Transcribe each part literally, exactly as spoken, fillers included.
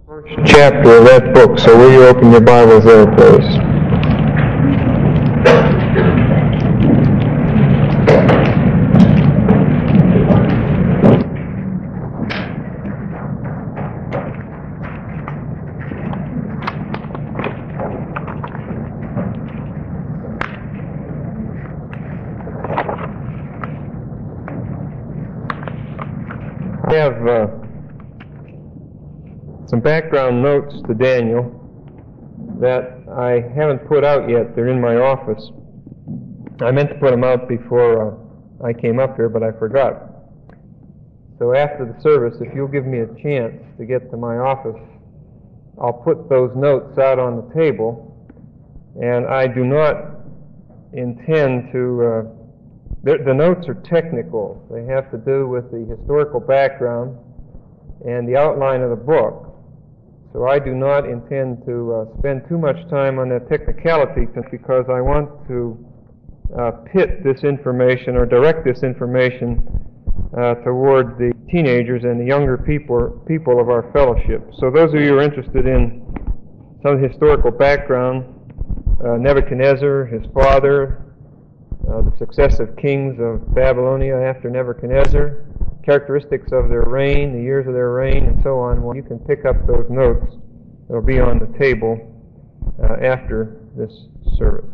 First chapter of that book, so will you open your Bibles there, please? I have uh, some background notes to Daniel that I haven't put out yet. They're in my office. I meant to put them out before uh, I came up here, but I forgot. So after the service, if you'll give me a chance to get to my office, I'll put those notes out on the table. And I do not intend to... Uh, the, the notes are technical. They have to do with the historical background and the outline of the book. So I do not intend to uh, spend too much time on that technicality because I want to uh, pit this information or direct this information uh, toward the teenagers and the younger people people of our fellowship. So those of you who are interested in some historical background, uh, Nebuchadnezzar, his father, uh, the successive kings of Babylonia after Nebuchadnezzar, characteristics of their reign, the years of their reign, and so on, well, you can pick up those notes. They'll be on the table uh, after this service.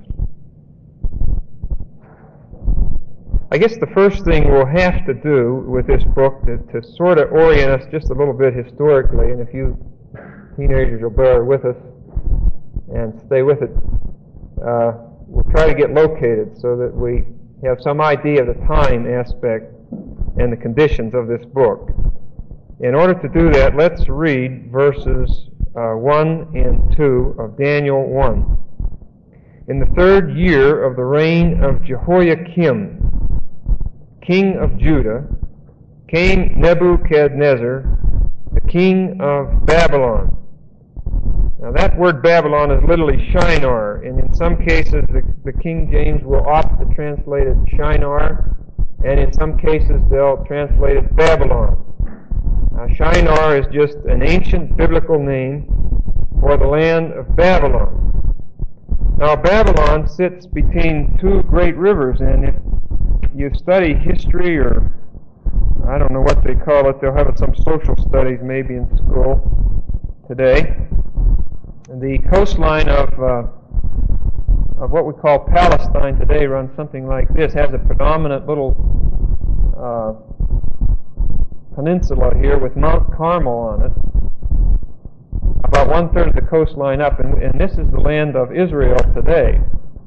I guess the first thing we'll have to do with this book to, to sort of orient us just a little bit historically, and if you teenagers will bear with us and stay with it, uh, we'll try to get located so that we have some idea of the time aspect and the conditions of this book. In order to do that, let's read verses uh, one and two of Daniel one. In the third year of the reign of Jehoiakim, king of Judah, came Nebuchadnezzar, the king of Babylon. Now that word Babylon is literally Shinar, and in some cases the, the King James will opt to translate it Shinar, and in some cases they'll translate it Babylon. Now, Shinar is just an ancient biblical name for the land of Babylon. Now, Babylon sits between two great rivers, and if you study history, or I don't know what they call it, they'll have it some social studies maybe in school today. The coastline of uh, of what we call Palestine today runs something like this, has a predominant little uh, peninsula here with Mount Carmel on it, about one-third of the coastline up, and, and this is the land of Israel today.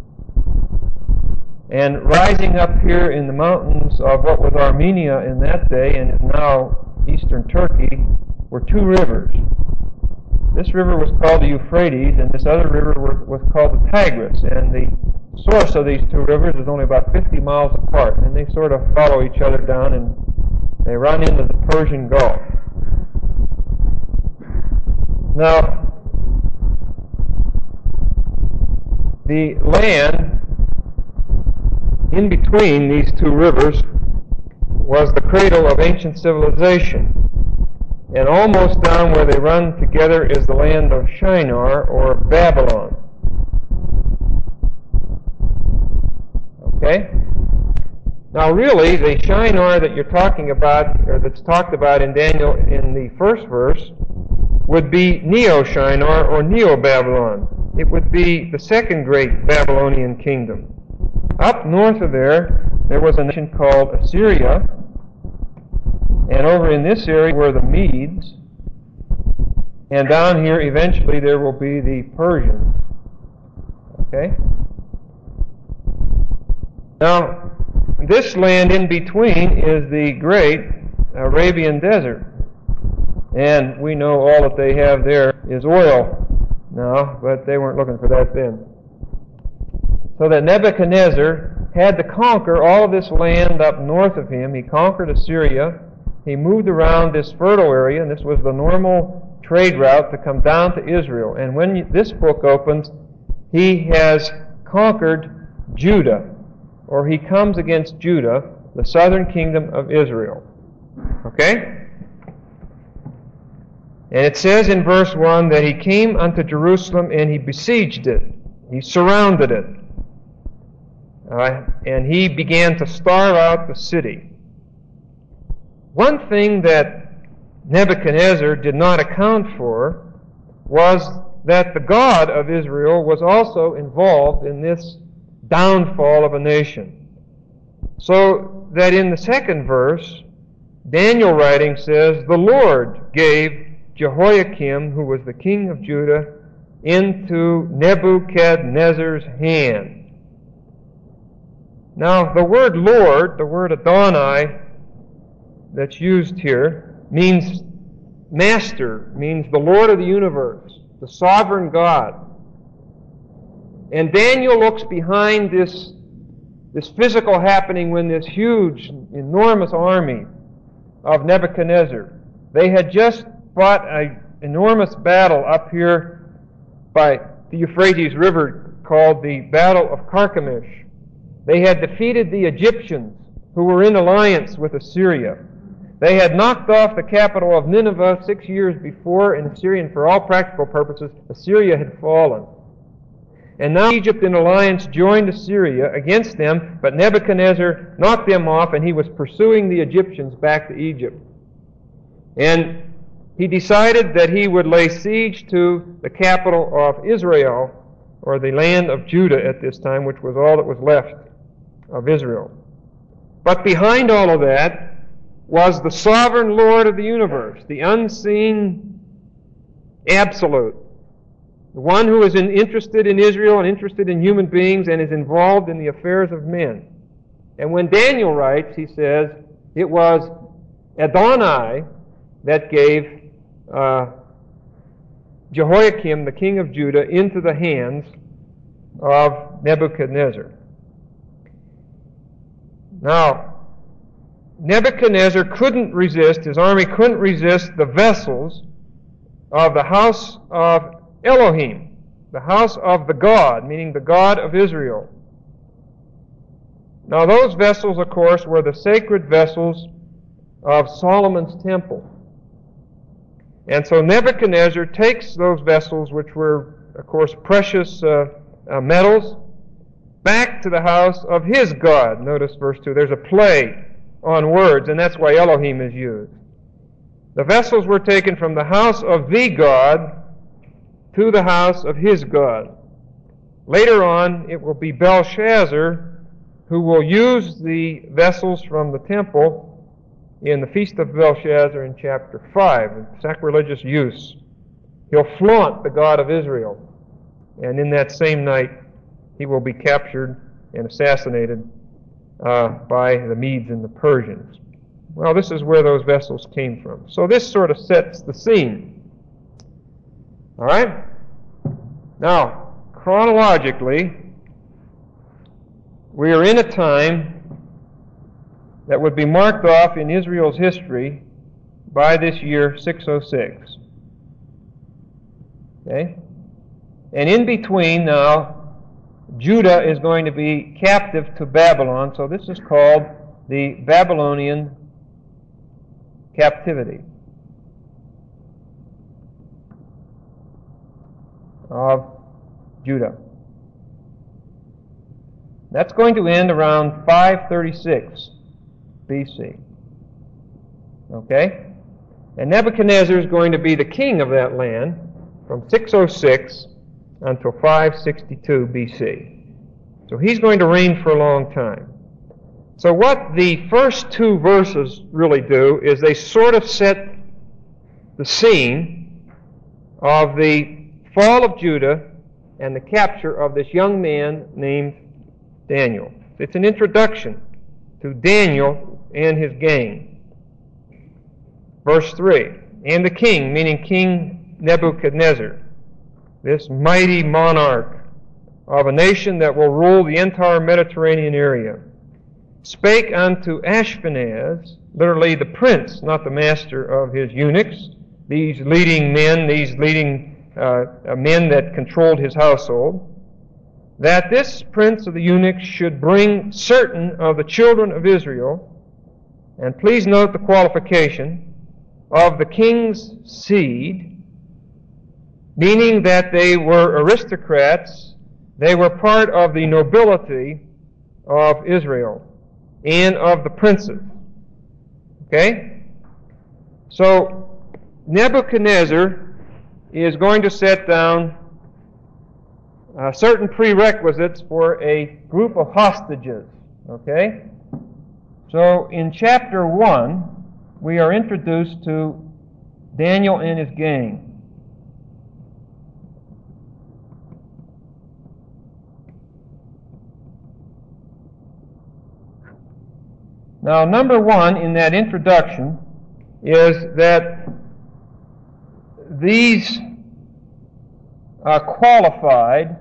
And rising up here in the mountains of what was Armenia in that day and is now eastern Turkey were two rivers. This river was called the Euphrates, and this other river was called the Tigris. And the source of these two rivers is only about fifty miles apart, and they sort of follow each other down, and they run into the Persian Gulf. Now, the land in between these two rivers was the cradle of ancient civilization. And almost down where they run together is the land of Shinar, or Babylon. Okay? Now really, the Shinar that you're talking about, or that's talked about in Daniel in the first verse, would be Neo-Shinar or Neo-Babylon. It would be the second great Babylonian kingdom. Up north of there, there was a nation called Assyria, and over in this area were the Medes, and down here eventually there will be the Persians. Okay? Now, this land in between is the great Arabian desert, and we know all that they have there is oil now, but they weren't looking for that then. So that Nebuchadnezzar had to conquer all of this land up north of him. He conquered Assyria. He moved around this fertile area, and this was the normal trade route to come down to Israel. And when you, this book opens, he has conquered Judah, or he comes against Judah, the southern kingdom of Israel. Okay? And it says in verse one that he came unto Jerusalem and he besieged it. He surrounded it. Uh, and he began to starve out the city. One thing that Nebuchadnezzar did not account for was that the God of Israel was also involved in this downfall of a nation. So that in the second verse, Daniel writing says, the Lord gave Jehoiakim, who was the king of Judah, into Nebuchadnezzar's hand. Now, the word Lord, the word Adonai, that's used here, means master, means the Lord of the universe, the sovereign God. And Daniel looks behind this, this physical happening when this huge, enormous army of Nebuchadnezzar, they had just fought an enormous battle up here by the Euphrates River called the Battle of Carchemish. They had defeated the Egyptians who were in alliance with Assyria. They had knocked off the capital of Nineveh six years before, and Assyria, and for all practical purposes, Assyria had fallen. And now Egypt in alliance joined Assyria against them, but Nebuchadnezzar knocked them off, and he was pursuing the Egyptians back to Egypt. And he decided that he would lay siege to the capital of Israel, or the land of Judah at this time, which was all that was left of Israel. But behind all of that was the sovereign Lord of the universe, the unseen absolute, the one who is in, interested in Israel and interested in human beings and is involved in the affairs of men. And when Daniel writes, he says, it was Adonai that gave uh, Jehoiakim, the king of Judah, into the hands of Nebuchadnezzar. Now, Nebuchadnezzar couldn't resist, his army couldn't resist the vessels of the house of Elohim, the house of the God, meaning the God of Israel. Now, those vessels, of course, were the sacred vessels of Solomon's temple. And so Nebuchadnezzar takes those vessels, which were, of course, precious uh, uh, metals, back to the house of his God. Notice verse two. There's a play on words, and that's why Elohim is used. The vessels were taken from the house of the God to the house of his God. Later on, it will be Belshazzar who will use the vessels from the temple in the Feast of Belshazzar in chapter five, sacrilegious use. He'll flaunt the God of Israel, and in that same night he will be captured and assassinated uh, by the Medes and the Persians. Well, this is where those vessels came from. So this sort of sets the scene. All right? Now, chronologically, we are in a time that would be marked off in Israel's history by this year six oh six. Okay? And in between now, Judah is going to be captive to Babylon, so this is called the Babylonian captivity of Judah. That's going to end around five thirty-six B C. Okay? And Nebuchadnezzar is going to be the king of that land from six oh six until five sixty-two B C. So he's going to reign for a long time. So what the first two verses really do is they sort of set the scene of the fall of Judah and the capture of this young man named Daniel. It's an introduction to Daniel and his gang. Verse three, and the king, meaning King Nebuchadnezzar, this mighty monarch of a nation that will rule the entire Mediterranean area, spake unto Ashpenaz, literally the prince, not the master of his eunuchs, these leading men, these leading uh, men that controlled his household, that this prince of the eunuchs should bring certain of the children of Israel, and please note the qualification, of the king's seed, meaning that they were aristocrats. They were part of the nobility of Israel and of the princes. Okay? So Nebuchadnezzar is going to set down uh, certain prerequisites for a group of hostages. Okay? So in chapter one, we are introduced to Daniel and his gang. Now, number one in that introduction is that these are qualified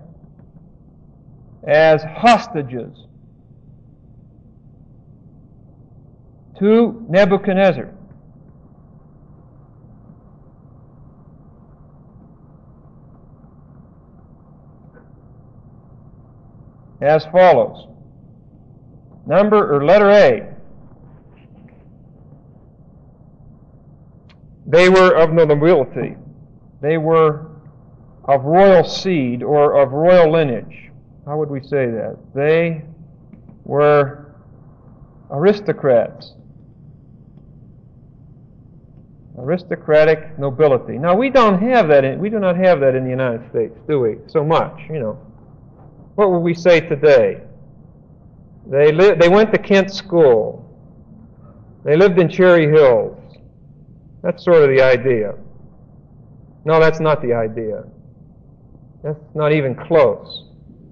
as hostages to Nebuchadnezzar. As follows. Number or letter A. They were of the nobility. They were of royal seed or of royal lineage. How would we say that? They were aristocrats. Aristocratic nobility. Now we don't have that. In, we do not have that in the United States, do we? So much, you know. What would we say today? They li- They went to Kent School. They lived in Cherry Hills. That's sort of the idea. No, that's not the idea. That's not even close.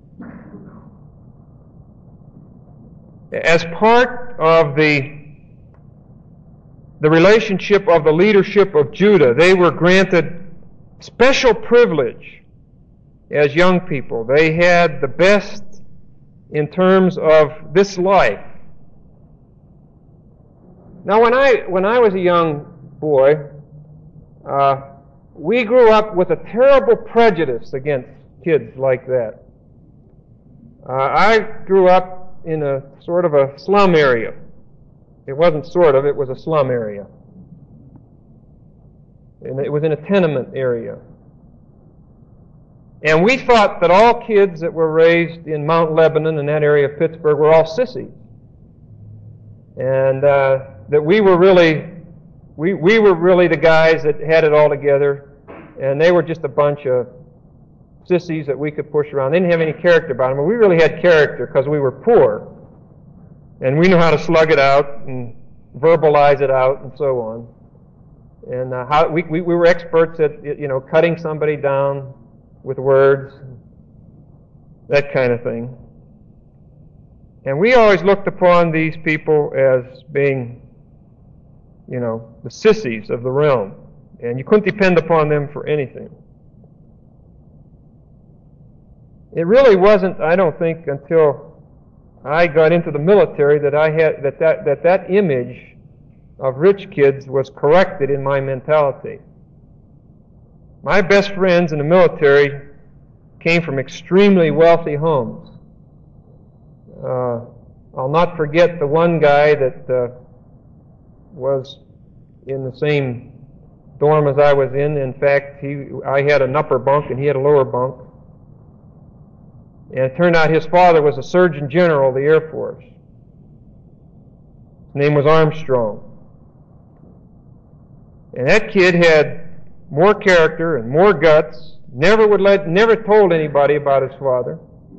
As part of the the relationship of the leadership of Judah, they were granted special privilege as young people. They had the best in terms of this life. Now, when I when I was a young boy, uh, we grew up with a terrible prejudice against kids like that. Uh, I grew up in a sort of a slum area. It wasn't sort of, it was a slum area. And it was in a tenement area. And we thought that all kids that were raised in Mount Lebanon and that area of Pittsburgh were all sissies. And uh, that we were really We we were really the guys that had it all together, and they were just a bunch of sissies that we could push around. They didn't have any character about them, but we really had character because we were poor, and we knew how to slug it out and verbalize it out and so on. And uh, how we, we we were experts at you know cutting somebody down with words, that kind of thing. And we always looked upon these people as being, you know, the sissies of the realm. And you couldn't depend upon them for anything. It really wasn't, I don't think, until I got into the military that I had that that, that, that image of rich kids was corrected in my mentality. My best friends in the military came from extremely wealthy homes. Uh, I'll not forget the one guy that uh, was in the same dorm as I was in. In fact, he I had an upper bunk and he had a lower bunk. And it turned out his father was a Surgeon General of the Air Force. His name was Armstrong. And that kid had more character and more guts. Never would let, never told anybody about his father.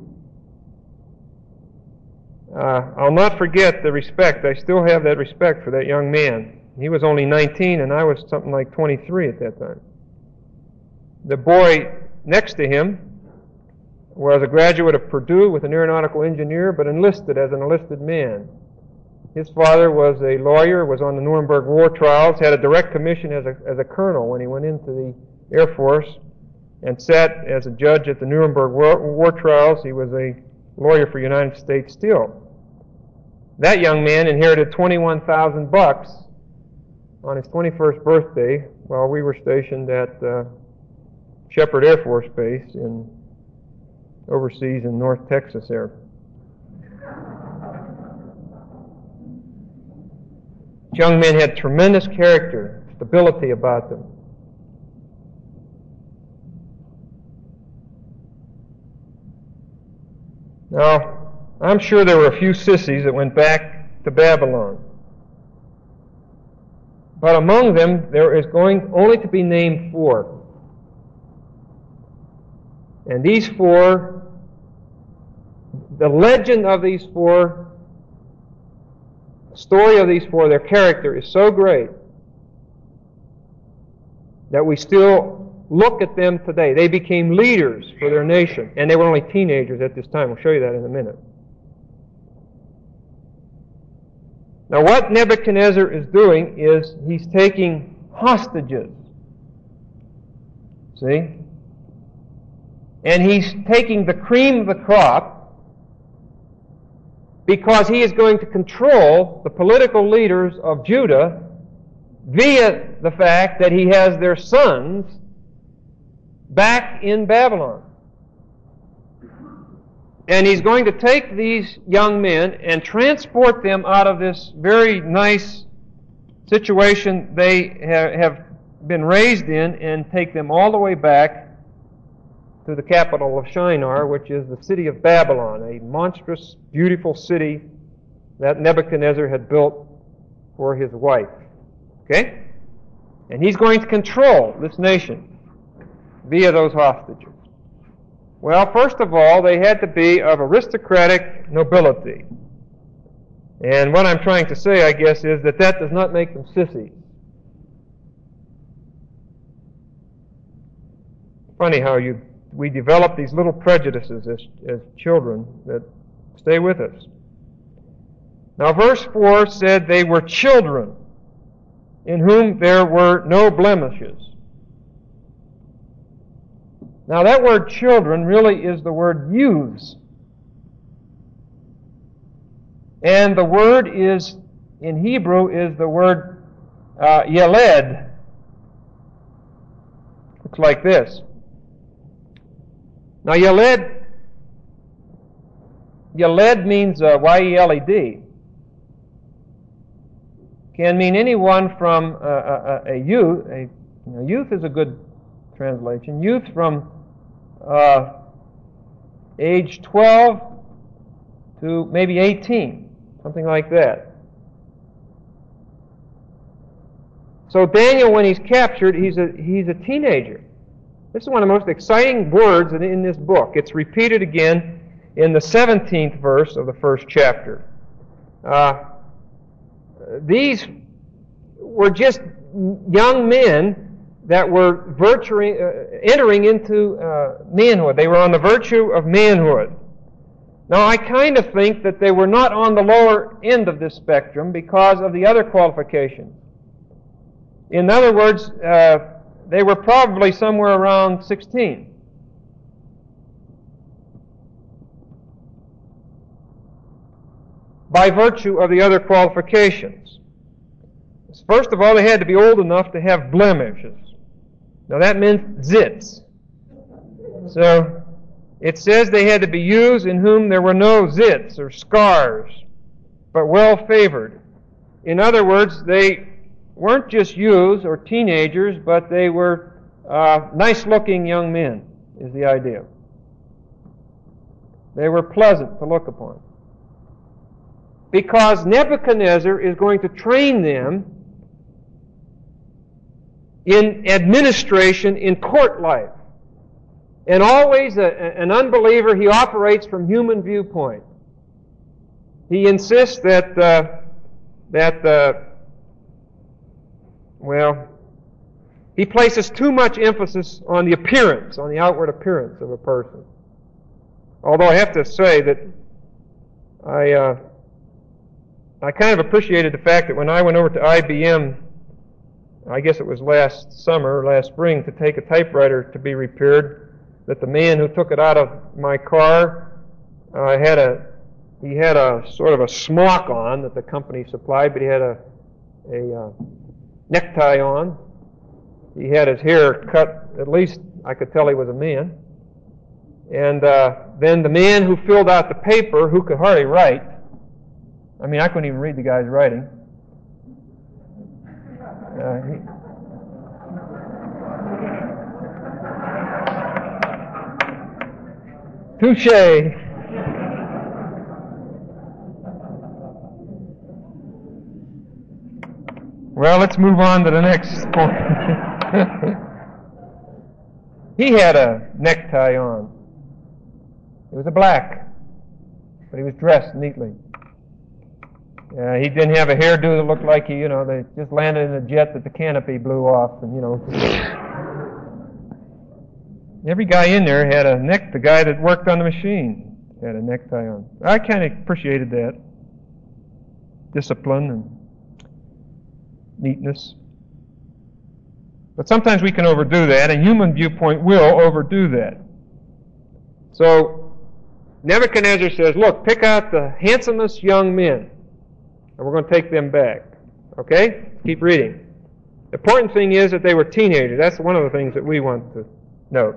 Uh, I'll not forget the respect. I still have that respect for that young man. He was only nineteen and I was something like twenty-three at that time. The boy next to him was a graduate of Purdue with an aeronautical engineer, but enlisted as an enlisted man. His father was a lawyer, was on the Nuremberg war trials, had a direct commission as a, as a colonel when he went into the Air Force, and sat as a judge at the Nuremberg war, war trials. He was a lawyer for United States Steel. That young man inherited twenty-one thousand bucks on his twenty-first birthday while we were stationed at uh, Shepherd Air Force Base in overseas in North Texas there. This young man had tremendous character, stability about them. Now, I'm sure there were a few sissies that went back to Babylon. But among them, there is going only to be named four. And these four, the legend of these four, the story of these four, their character is so great that we still look at them today. They became leaders for their nation, and they were only teenagers at this time. We'll show you that in a minute. Now, what Nebuchadnezzar is doing is he's taking hostages. See? And he's taking the cream of the crop because he is going to control the political leaders of Judah via the fact that he has their sons back in Babylon. And he's going to take these young men and transport them out of this very nice situation they ha- have been raised in and take them all the way back to the capital of Shinar, which is the city of Babylon, a monstrous, beautiful city that Nebuchadnezzar had built for his wife. Okay? And he's going to control this nation via those hostages. Well, first of all, they had to be of aristocratic nobility. And what I'm trying to say, I guess, is that that does not make them sissies. Funny how you we develop these little prejudices as, as children that stay with us. Now, verse four said they were children in whom there were no blemishes. Now, that word children really is the word youths. And the word is, in Hebrew, is the word uh, yeled. Looks like this. Now, yeled, yeled means uh, Y E L E D. Can mean anyone from uh, a, a youth. A, you know, youth is a good translation. Youth from uh, age twelve to maybe eighteen, something like that. So Daniel, when he's captured, he's a he's a teenager. This is one of the most exciting words in, in this book. It's repeated again in the seventeenth verse of the first chapter. Uh, these were just young men that were virtuing, uh, entering into uh, manhood. They were on the virtue of manhood. Now, I kind of think that they were not on the lower end of this spectrum because of the other qualifications. In other words, uh, they were probably somewhere around sixteen. By virtue of the other qualifications. First of all, they had to be old enough to have blemishes. Now that meant zits. So it says they had to be youths in whom there were no zits or scars, but well favored. In other words, they weren't just youths or teenagers, but they were uh, nice-looking young men, is the idea. They were pleasant to look upon. Because Nebuchadnezzar is going to train them in administration, in court life. And always a, an unbeliever, he operates from human viewpoint. He insists that, uh, that uh, well, he places too much emphasis on the appearance, on the outward appearance of a person. Although I have to say that I... Uh, I kind of appreciated the fact that when I went over to I B M, I guess it was last summer, last spring, to take a typewriter to be repaired, that the man who took it out of my car uh, had a he had a sort of a smock on that the company supplied, but he had a a uh, necktie on. He had his hair cut. At least I could tell he was a man. And uh, then the man who filled out the paper, who could hardly write. I mean, I couldn't even read the guy's writing. Uh, Touche. Well, let's move on to the next point. He had a necktie on. It was a black, but he was dressed neatly. Uh, he didn't have a hairdo that looked like he, you know, they just landed in a jet that the canopy blew off, and you know. Every guy in there had a neck. The guy that worked on the machine had a necktie on. I kind of appreciated that discipline and neatness. But sometimes we can overdo that, and human viewpoint will overdo that. So Nebuchadnezzar says, look, pick out the handsomest young men, and we're going to take them back. Okay? Keep reading. The important thing is that they were teenagers. That's one of the things that we want to note.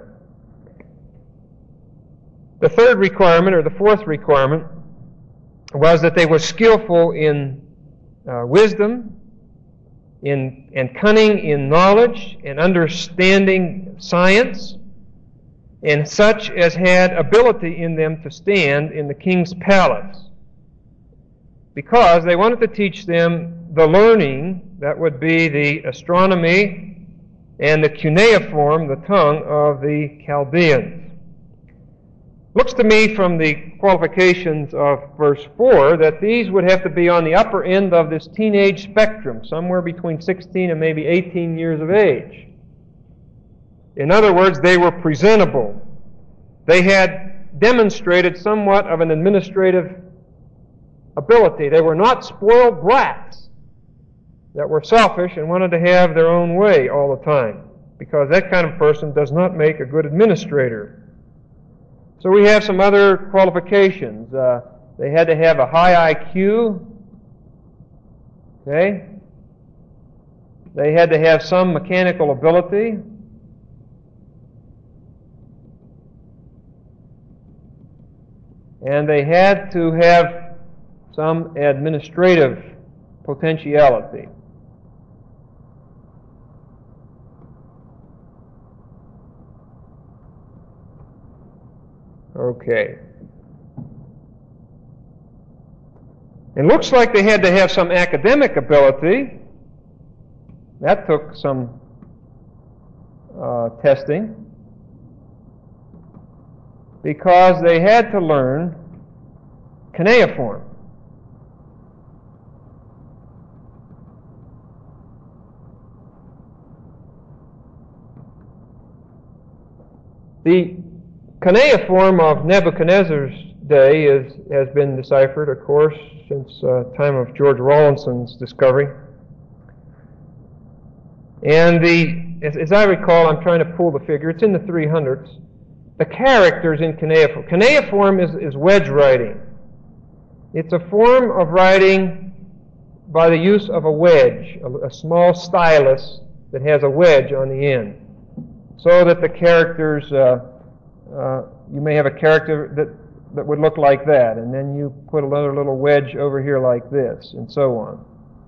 The third requirement, or the fourth requirement, was that they were skillful in uh, wisdom, in and cunning in knowledge and understanding science, and such as had ability in them to stand in the king's palace, because they wanted to teach them the learning that would be the astronomy and the cuneiform, the tongue of the Chaldeans. Looks to me from the qualifications of verse four that these would have to be on the upper end of this teenage spectrum, somewhere between sixteen and maybe eighteen years of age. In other words, they were presentable. They had demonstrated somewhat of an administrative ability. They were not spoiled brats that were selfish and wanted to have their own way all the time, because that kind of person does not make a good administrator. So we have some other qualifications. Uh, they had to have a high I Q. Okay? They had to have some mechanical ability. And they had to have some administrative potentiality. Okay. It looks like they had to have some academic ability. That took some uh, testing, because they had to learn cuneiform. The cuneiform of Nebuchadnezzar's day is, has been deciphered, of course, since uh, time of George Rawlinson's discovery. And the, as, as I recall, I'm trying to pull the figure, it's in the three hundreds. The characters in cuneiform. Cuneiform is, is wedge writing. It's a form of writing by the use of a wedge, a, a small stylus that has a wedge on the end, so that the characters, uh, uh, you may have a character that, that would look like that, and then you put another little wedge over here like this, and so on.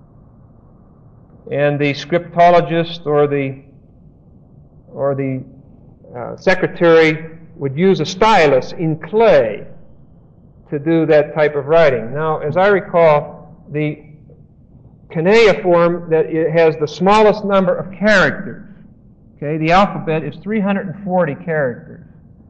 And the scriptologist or the or the uh, secretary would use a stylus in clay to do that type of writing. Now, as I recall, the cuneiform that it has the smallest number of characters. Okay, the alphabet is three hundred forty characters.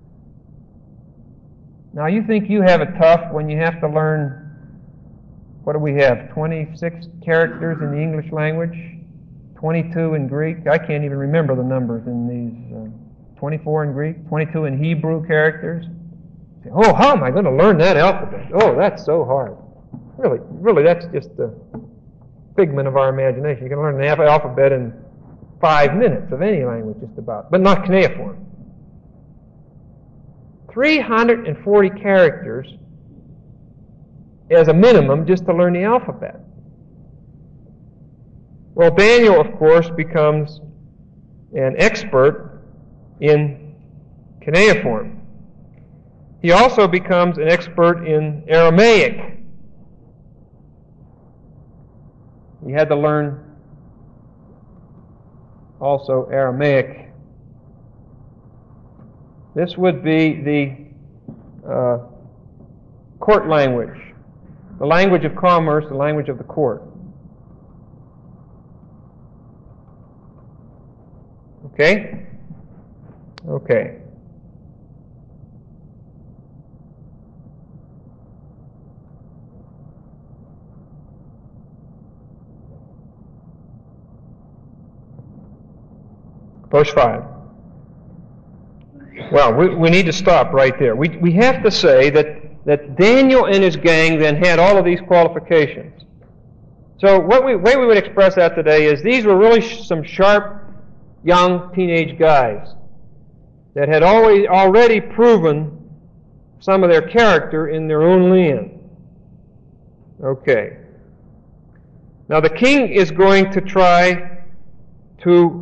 Now, you think you have it tough when you have to learn, what do we have, twenty-six characters in the English language, twenty-two in Greek. I can't even remember the numbers in these. Uh, twenty-four in Greek, twenty-two in Hebrew characters. Oh, how am I going to learn that alphabet? Oh, that's so hard. Really, really, that's just a figment of our imagination. You can learn the alphabet in five minutes of any language, just about, but not cuneiform. three hundred forty characters as a minimum just to learn the alphabet. Well, Daniel, of course, becomes an expert in cuneiform. He also becomes an expert in Aramaic. He had to learn also Aramaic. This would be the uh, court language, the language of commerce, the language of the court. Okay? Okay. Verse five. Well, we, we need to stop right there. We, we have to say that, that Daniel and his gang then had all of these qualifications. So what we, way we would express that today is these were really sh- some sharp, young teenage guys that had always, already proven some of their character in their own land. Okay. Now the king is going to try to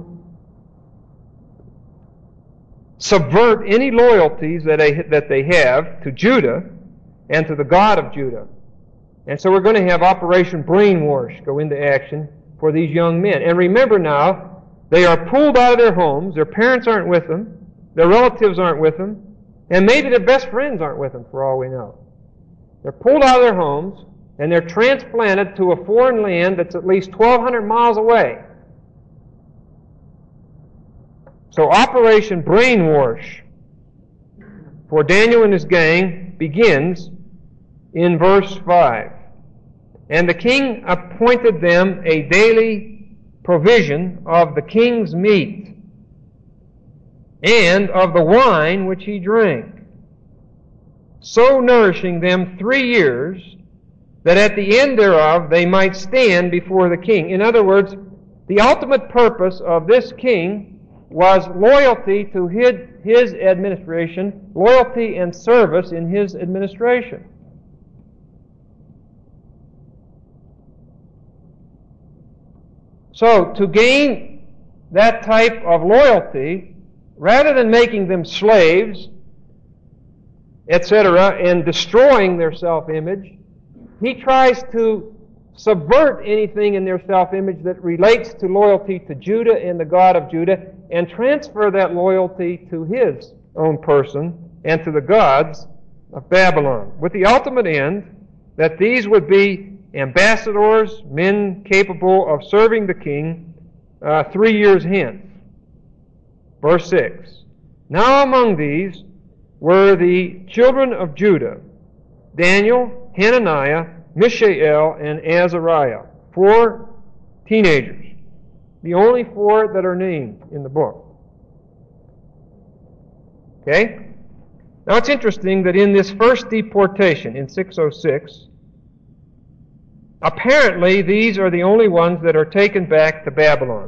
subvert any loyalties that they, that they have to Judah and to the God of Judah. And so we're going to have Operation Brainwash go into action for these young men. And remember now, they are pulled out of their homes, their parents aren't with them, their relatives aren't with them, and maybe their best friends aren't with them for all we know. They're pulled out of their homes and they're transplanted to a foreign land that's at least twelve hundred miles away. So Operation Brainwash for Daniel and his gang begins in verse five. And the king appointed them a daily provision of the king's meat and of the wine which he drank, so nourishing them three years, that at the end thereof they might stand before the king. In other words, the ultimate purpose of this king was loyalty to his, his administration, loyalty and service in his administration. So, to gain that type of loyalty, rather than making them slaves, et cetera, and destroying their self-image, he tries to subvert anything in their self-image that relates to loyalty to Judah and the God of Judah, and transfer that loyalty to his own person and to the gods of Babylon, with the ultimate end that these would be ambassadors, men capable of serving the king uh, three years hence. Verse six. Now among these were the children of Judah, Daniel, Hananiah, Mishael, and Azariah, four teenagers, the only four that are named in the book. Okay? Now it's interesting that in this first deportation in six oh six, apparently these are the only ones that are taken back to Babylon.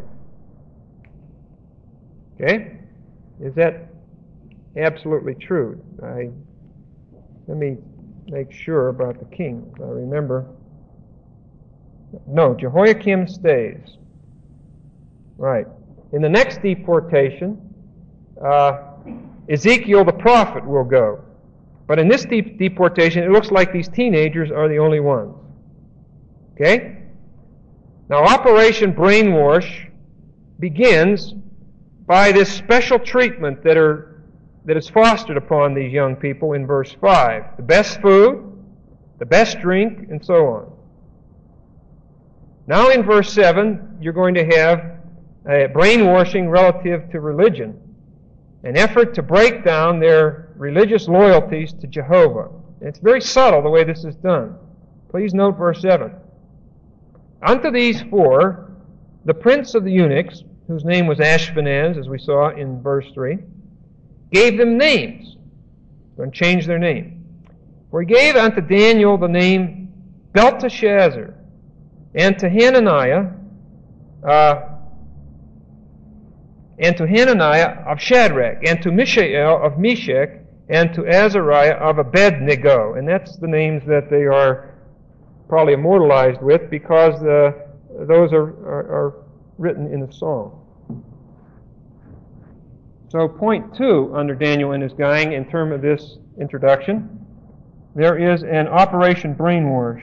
Okay? Is that absolutely true? I, let me make sure about the king. I remember. No, Jehoiakim stays. Right. In the next deportation, uh, Ezekiel the prophet will go. But in this de- deportation, it looks like these teenagers are the only ones. Okay? Now, Operation Brainwash begins by this special treatment that are that is fostered upon these young people in verse five. The best food, the best drink, and so on. Now in verse seven, you're going to have a brainwashing relative to religion, an effort to break down their religious loyalties to Jehovah. And it's very subtle the way this is done. Please note verse seven. Unto these four, the prince of the eunuchs, whose name was Ashpenaz, as we saw in verse three, gave them names. We're going to change their name. For he gave unto Daniel the name Belteshazzar, and to Hananiah, uh, and to Hananiah of Shadrach, and to Mishael of Meshach, and to Azariah of Abednego. And that's the names that they are probably immortalized with, because uh, those are, are, are written in the song. So point two under Daniel and his gang in terms of this introduction, there is an Operation Brainwash.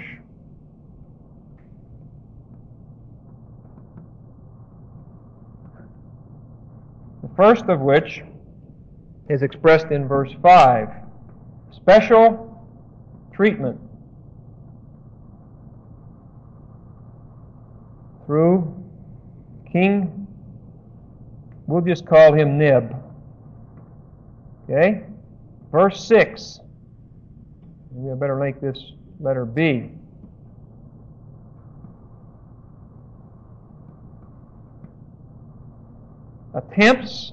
The first of which is expressed in verse five. special treatment through King, we'll just call him Neb. Okay? Verse six. Maybe I better make this letter B. Attempts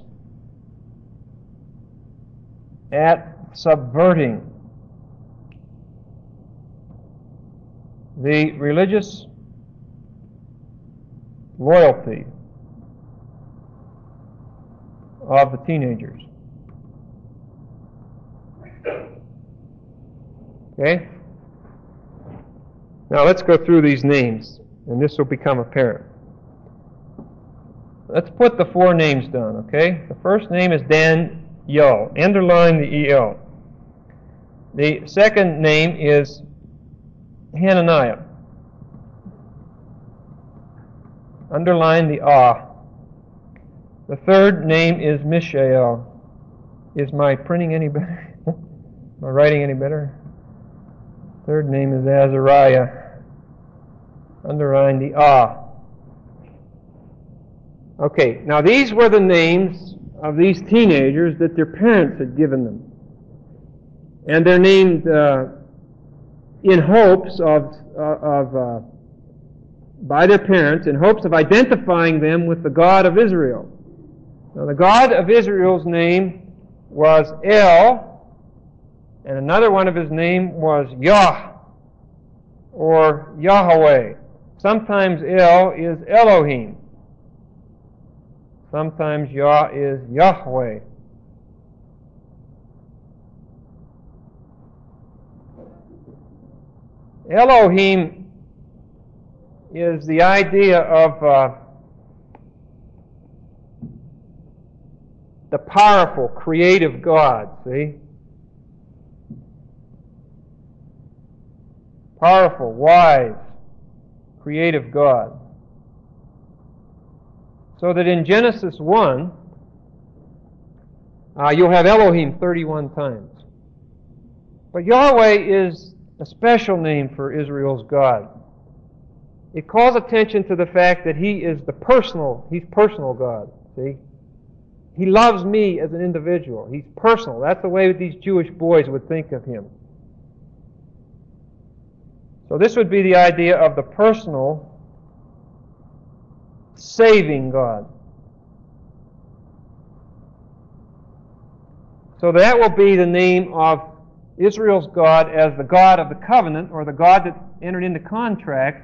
at subverting the religious loyalty of the teenagers. Okay? Now let's go through these names, and this will become apparent. Let's put the four names down, okay? The first name is Daniel. Underline the E L. The second name is Hananiah. Underline the Ah. The third name is Mishael. Is my printing any better? My writing any better? Third name is Azariah. Underline the Ah. Okay, now these were the names of these teenagers that their parents had given them. And they're named uh, in hopes of, uh, of uh, by their parents, in hopes of identifying them with the God of Israel. Now the God of Israel's name was El, and another one of his name was Yah, or Yahweh. Sometimes El is Elohim. Sometimes Yah is Yahweh. Elohim is the idea of uh, the powerful, creative God, see? Powerful, wise, creative God. So that in Genesis one, uh, you'll have Elohim thirty-one times. But Yahweh is a special name for Israel's God. It calls attention to the fact that He is the personal, He's personal God, see? He loves me as an individual. He's personal. That's the way these Jewish boys would think of Him. So this would be the idea of the personal, saving God. So that will be the name of Israel's God as the God of the covenant, or the God that entered into contract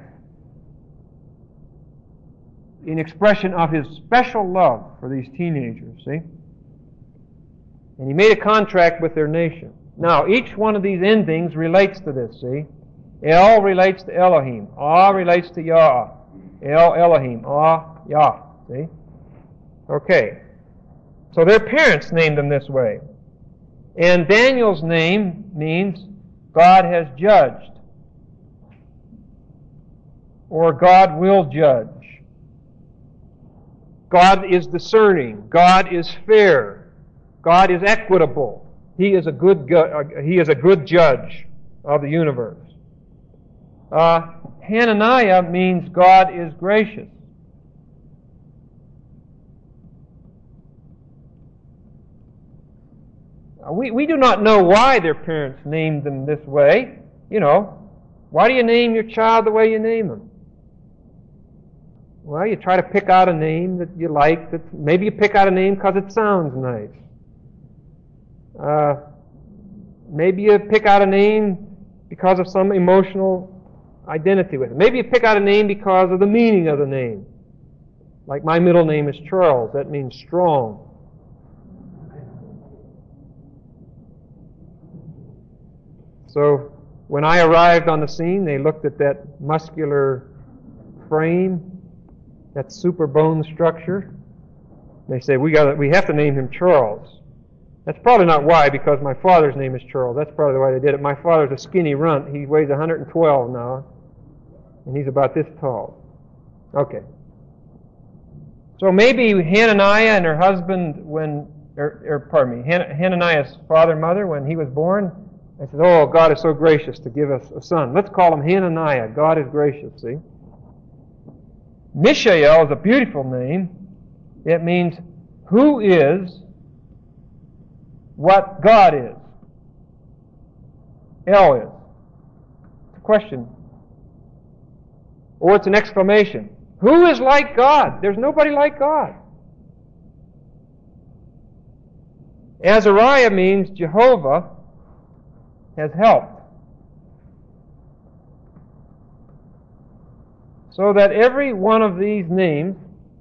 in expression of His special love for these teenagers, see? And He made a contract with their nation. Now, each one of these endings relates to this, see? El relates to Elohim. Ah relates to Yah. El Elohim. Ah Yah. See? Okay. So their parents named them this way. And Daniel's name means God has judged, or God will judge. God is discerning. God is fair. God is equitable. He is a good gu- He is a good judge of the universe. Uh, Hananiah means God is gracious. We, we do not know why their parents named them this way. You know, why do you name your child the way you name them? Well, you try to pick out a name that you like. That maybe you pick out a name because it sounds nice. Uh, maybe you pick out a name because of some emotional identity with it. Maybe you pick out a name because of the meaning of the name. Like my middle name is Charles. That means strong. So when I arrived on the scene, they looked at that muscular frame, that super bone structure. They say, we got we have to name him Charles. That's probably not why, because my father's name is Charles. That's probably why they did it. My father's a skinny runt. He weighs one hundred twelve now, and he's about this tall. Okay. So maybe Hananiah and her husband, when, or, or pardon me, Han- Hananiah's father and mother, when he was born, They said, oh, God is so gracious to give us a son. Let's call him Hananiah. God is gracious, see? Mishael is a beautiful name. It means who is what God is. El is. It's a question. Or it's an exclamation. Who is like God? There's nobody like God. Azariah means Jehovah has helped. So that every one of these names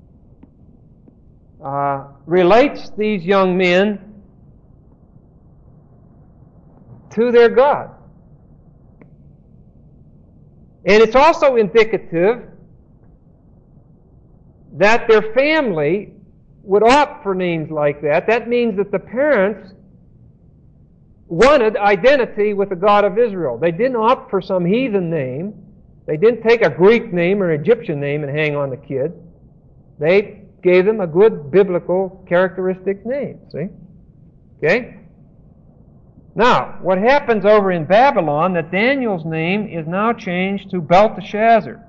uh, relates these young men to their God. And it's also indicative that their family would opt for names like that. That means that the parents wanted identity with the God of Israel. They didn't opt for some heathen name. They didn't take a Greek name or an Egyptian name and hang on the kid. They gave them a good biblical characteristic name. See? Okay? Now, what happens over in Babylon, that Daniel's name is now changed to Belteshazzar.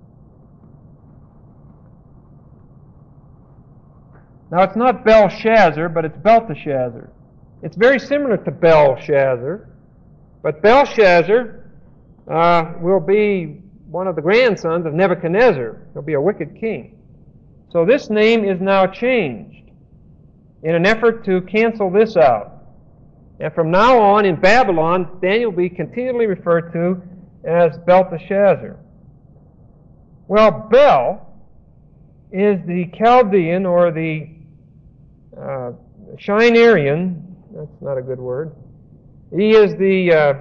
Now, it's not Belshazzar, but it's Belteshazzar. It's very similar to Belshazzar, but Belshazzar uh, will be one of the grandsons of Nebuchadnezzar. He'll be a wicked king. So this name is now changed in an effort to cancel this out. And from now on in Babylon, Daniel will be continually referred to as Belteshazzar. Well, Bel is the Chaldean or the uh, Shinarian. That's not a good word. He is the uh,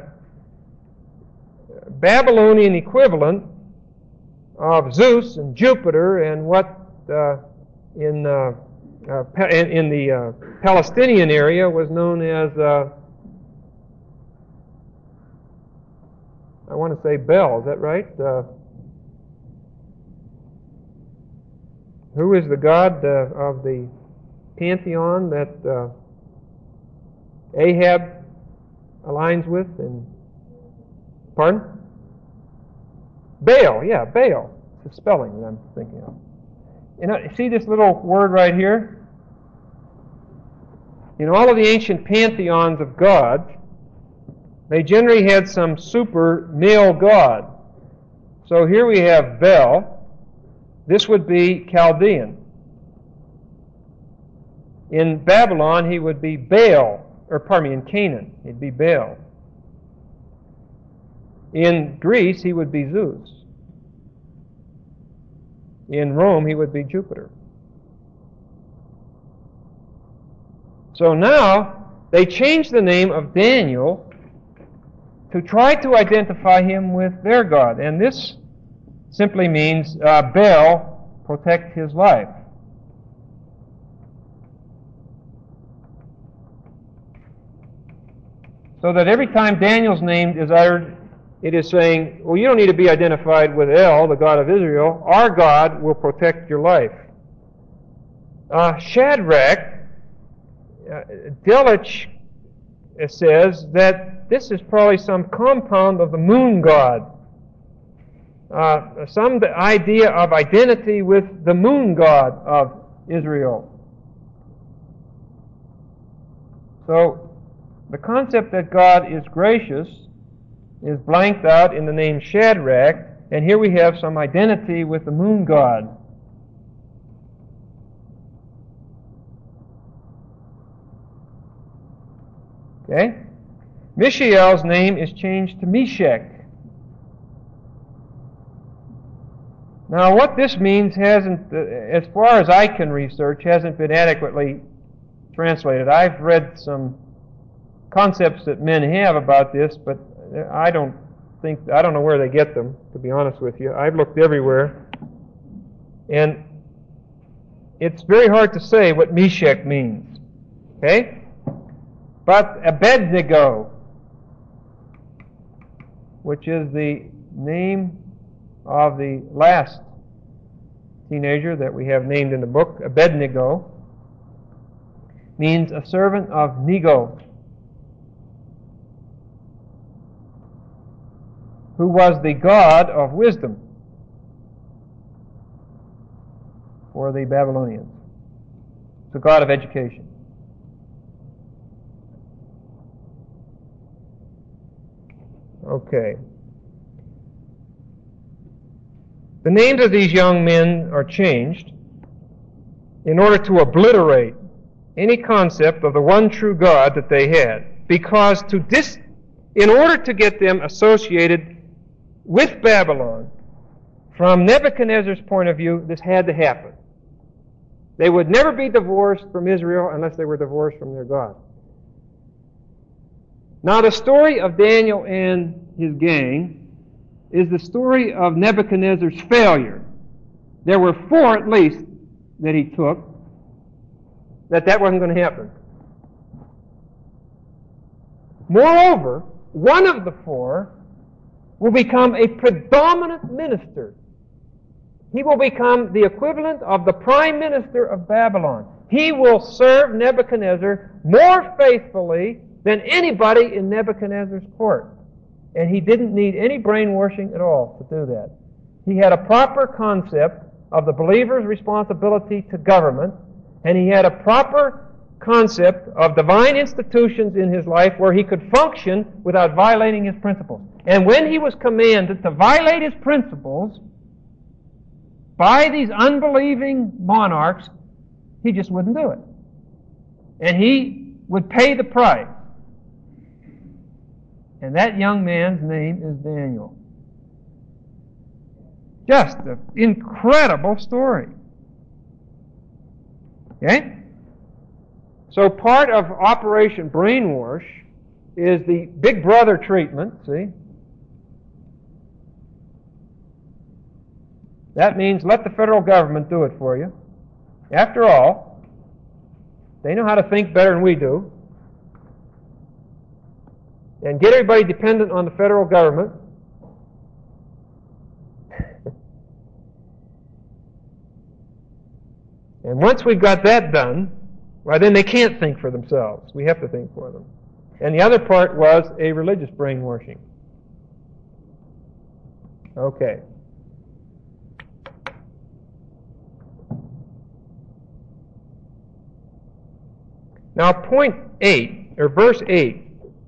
Babylonian equivalent of Zeus and Jupiter and what uh, in, uh, uh, in in the uh, Palestinian area was known as uh, I want to say Bel. Is that right? Uh, who is the god uh, of the pantheon that uh, Ahab aligns with? And pardon? Baal. Yeah, Baal. It's the spelling that I'm thinking of. You know, see this little word right here? In all of the ancient pantheons of gods, they generally had some super male god. So here we have Bel. This would be Chaldean. In Babylon, he would be Baal, or pardon me, in Canaan, he'd be Baal. In Greece, he would be Zeus. In Rome, he would be Jupiter. So now, they changed the name of Daniel to try to identify him with their God. And this simply means uh, Bel, protect his life. So that every time Daniel's name is uttered, it is saying, well, you don't need to be identified with El, the God of Israel. Our God will protect your life. Uh, Shadrach, uh, Delitzsch says that this is probably some compound of the moon god. Uh, some idea of identity with the moon god of Israel. So, the concept that God is gracious is blanked out in the name Shadrach, and here we have some identity with the moon god. Okay? Mishael's name is changed to Meshach. Now, what this means hasn't, uh, as far as I can research, hasn't been adequately translated. I've read some concepts that men have about this, but I don't think, I don't know where they get them, to be honest with you. I've looked everywhere, and it's very hard to say what Meshach means. Okay? But Abednego, which is the name of the last teenager that we have named in the book, Abednego, means a servant of Nego. who was the god of wisdom for the Babylonians. The god of education. Okay. The names of these young men are changed in order to obliterate any concept of the one true God that they had. Because to dis, in order to get them associated with Babylon, from Nebuchadnezzar's point of view, this had to happen. They would never be divorced from Israel unless they were divorced from their God. Now, the story of Daniel and his gang is the story of Nebuchadnezzar's failure. There were four at least that he took that that wasn't going to happen. Moreover, one of the four will become a predominant minister. He will become the equivalent of the prime minister of Babylon. He will serve Nebuchadnezzar more faithfully than anybody in Nebuchadnezzar's court. And he didn't need any brainwashing at all to do that. He had a proper concept of the believer's responsibility to government, and he had a proper concept of divine institutions in his life where he could function without violating his principles. And when he was commanded to violate his principles by these unbelieving monarchs, he just wouldn't do it. And he would pay the price. And that young man's name is Daniel. Just an incredible story. Okay? So part of Operation Brainwash is the Big Brother treatment, see? That means let the federal government do it for you. After all, they know how to think better than we do. And get everybody dependent on the federal government. And once we've got that done, well, then they can't think for themselves. We have to think for them. And the other part was a religious brainwashing. Okay. Now, point eight, or verse eight,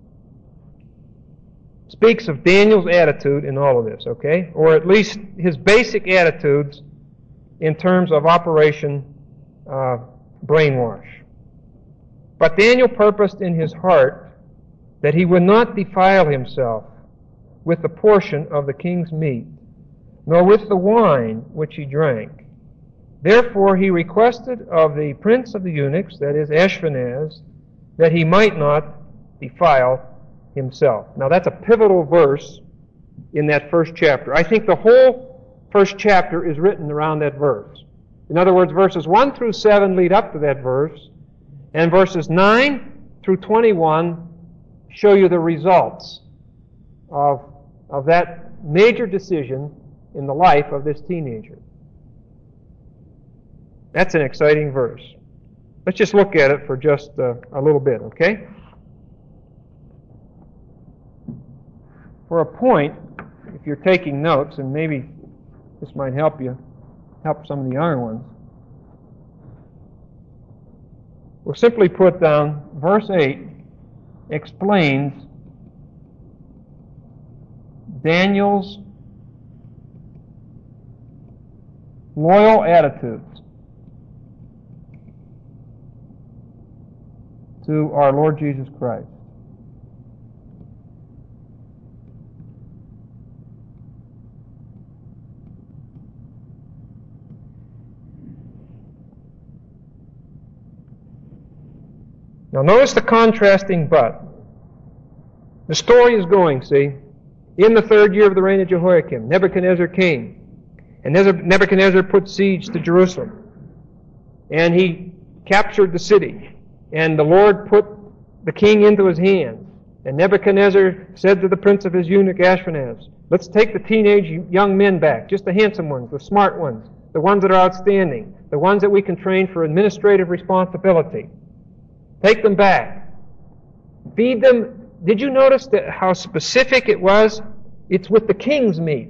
speaks of Daniel's attitude in all of this, okay? Or at least his basic attitudes in terms of Operation uh, Brainwash. But Daniel purposed in his heart that he would not defile himself with the portion of the king's meat, nor with the wine which he drank. Therefore he requested of the prince of the eunuchs, that is Ashpenaz, that he might not defile himself. Now that's a pivotal verse in that first chapter. I think the whole first chapter is written around that verse. In other words, verses one through seven lead up to that verse, and verses nine through twenty-one show you the results of, of that major decision in the life of this teenager. That's an exciting verse. Let's just look at it for just uh, a little bit, okay? For a point, if you're taking notes, and maybe this might help you, help some of the younger ones, we'll simply put down verse eight explains Daniel's loyal attitudes to our Lord Jesus Christ. Now notice the contrasting but. The story is going, see. In the third year of the reign of Jehoiakim, Nebuchadnezzar came. And Nebuchadnezzar put siege to Jerusalem. And he captured the city. And the Lord put the king into his hands. And Nebuchadnezzar said to the prince of his eunuch Ashpenaz, let's take the teenage young men back, just the handsome ones, the smart ones, the ones that are outstanding, the ones that we can train for administrative responsibility. Take them back. Feed them. Did you notice that how specific it was It's with the king's meat.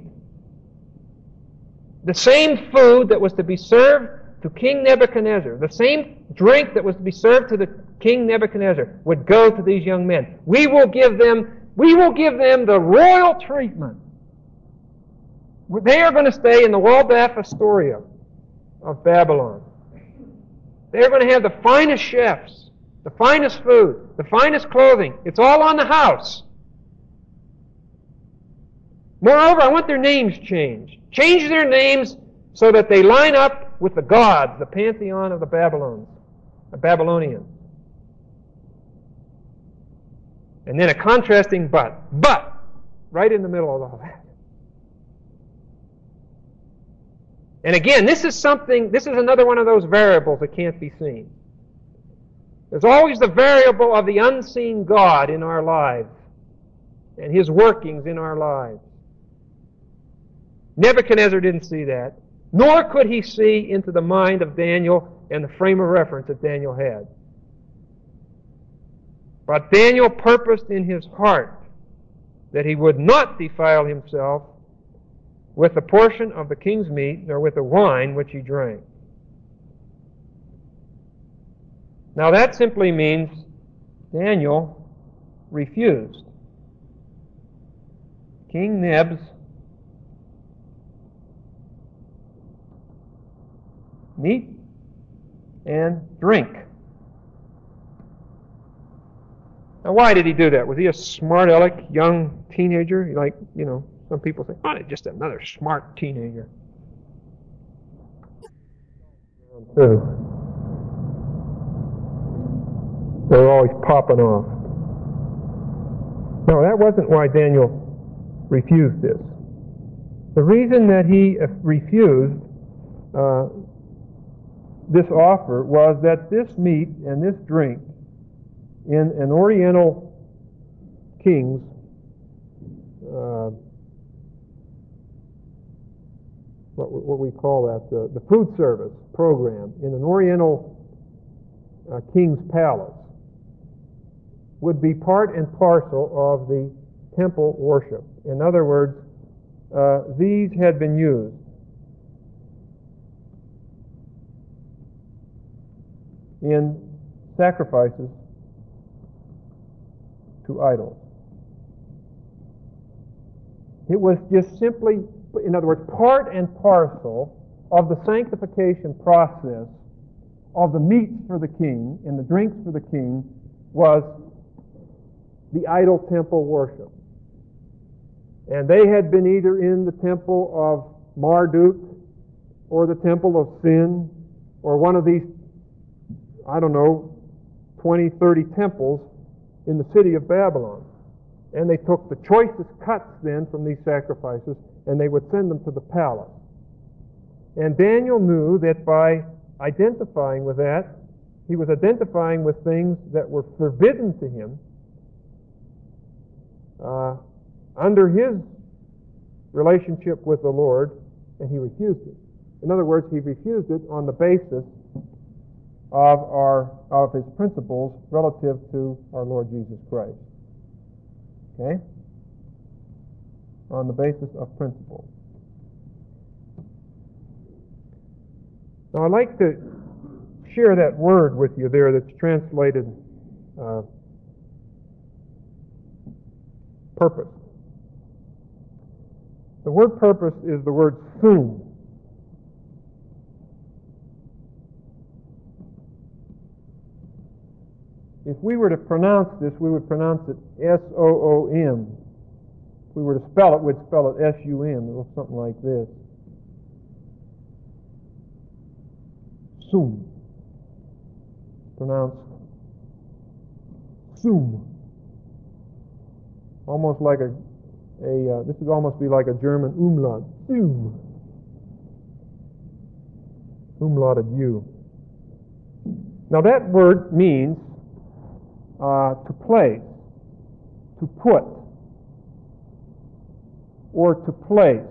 The same food that was to be served to King Nebuchadnezzar, the same drink that was to be served to the King Nebuchadnezzar would go to these young men. We will give them, we will give them the royal treatment. They are going to stay in the Waldorf Astoria of Babylon. They're going to have the finest chefs, the finest food, the finest clothing. It's all on the house. Moreover, I want their names changed. Change their names so that they line up with the gods, the pantheon of the Babylons, the Babylonians. And then a contrasting but. But! Right in the middle of all that. And again, this is something, this is another one of those variables that can't be seen. There's always the variable of the unseen God in our lives and His workings in our lives. Nebuchadnezzar didn't see that, nor could he see into the mind of Daniel and the frame of reference that Daniel had. But Daniel purposed in his heart that he would not defile himself with a portion of the king's meat, nor with the wine which he drank. Now that simply means Daniel refused. King Neb's meat and drink. Now why did he do that? Was he a smart aleck young teenager? Like, you know, some people say, oh, just another smart teenager. Too. They're always popping off. No, that wasn't why Daniel refused this. The reason that he refused uh, this offer was that this meat and this drink in an Oriental king's uh, what, what we call that, the, the food service program in an Oriental uh, king's palace would be part and parcel of the temple worship. In other words, uh, these had been used in sacrifices to idols. It was just simply, in other words, part and parcel of the sanctification process of the meats for the king and the drinks for the king was the idol temple worship. And they had been either in the temple of Marduk or the temple of Sin or one of these, I don't know, twenty, thirty temples in the city of Babylon. And they took the choicest cuts then from these sacrifices and they would send them to the palace. And Daniel knew that by identifying with that, he was identifying with things that were forbidden to him uh, under his relationship with the Lord, and he refused it. In other words, he refused it on the basis of our of his principles relative to our Lord Jesus Christ. Okay? On the basis of principles. Now I'd like to share that word with you there that's translated uh, purpose. The word purpose is the word sum. If we were to pronounce this, we would pronounce it S O O M. If we were to spell it, we'd spell it S U M, or something like this. Sum. Pronounced sum. Almost like a, a uh, this would almost be like a German umlaut. Sum. Umlauted U. Now that word means Uh, to place, to put, or to place,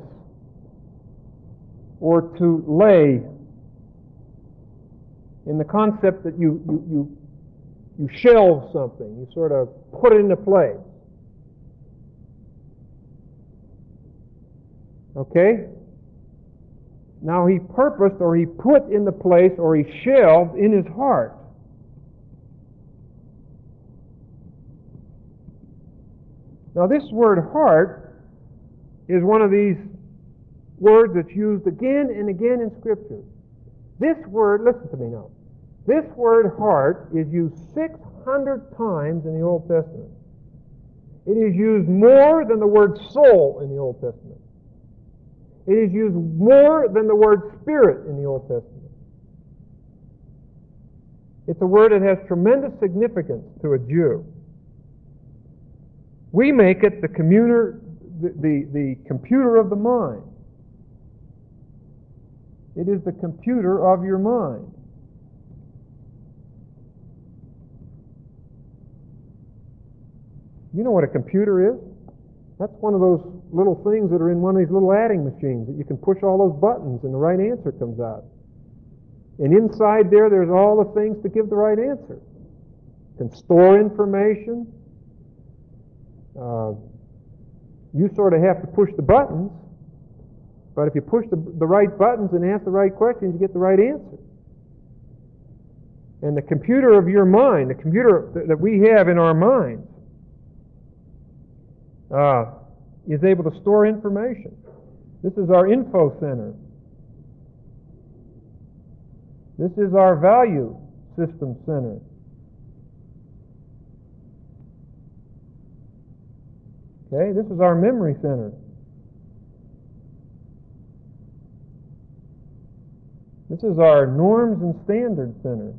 or to lay, in the concept that you, you, you, you shelve something, you sort of put it into place. Okay? Now he purposed, or he put in the place, or he shelved in his heart. Now this word heart is one of these words that's used again and again in Scripture. This word, listen to me now, this word heart is used six hundred times in the Old Testament. It is used more than the word soul in the Old Testament. It is used more than the word spirit in the Old Testament. It's a word that has tremendous significance to a Jew. We make it the commuter, the, the, the computer of the mind. It is the computer of your mind. You know what a computer is? That's one of those little things that are in one of these little adding machines that you can push all those buttons and the right answer comes out. And inside there, there's all the things to give the right answer. You can store information. Uh, you sort of have to push the buttons, but if you push the, the right buttons and ask the right questions, you get the right answer. And the computer of your mind, the computer that we have in our minds, uh, is able to store information. This is our info center. This is our value system center. Okay, this is our memory center. This is our norms and standards center.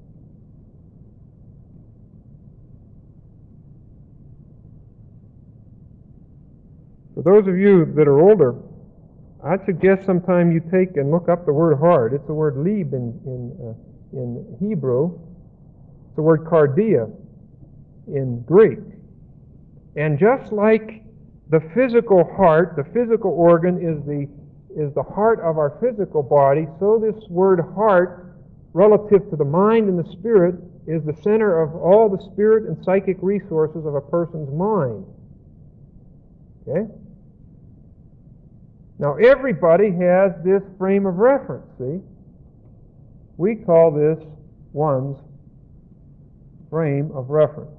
For those of you that are older, I'd suggest sometime you take and look up the word heart. It's the word lib in in, uh, in Hebrew. It's the word cardia in Greek. And just like the physical heart, the physical organ is the is the heart of our physical body, so this word heart, relative to the mind and the spirit, is the center of all the spirit and psychic resources of a person's mind. Okay? Now everybody has this frame of reference, see? We call this one's frame of reference.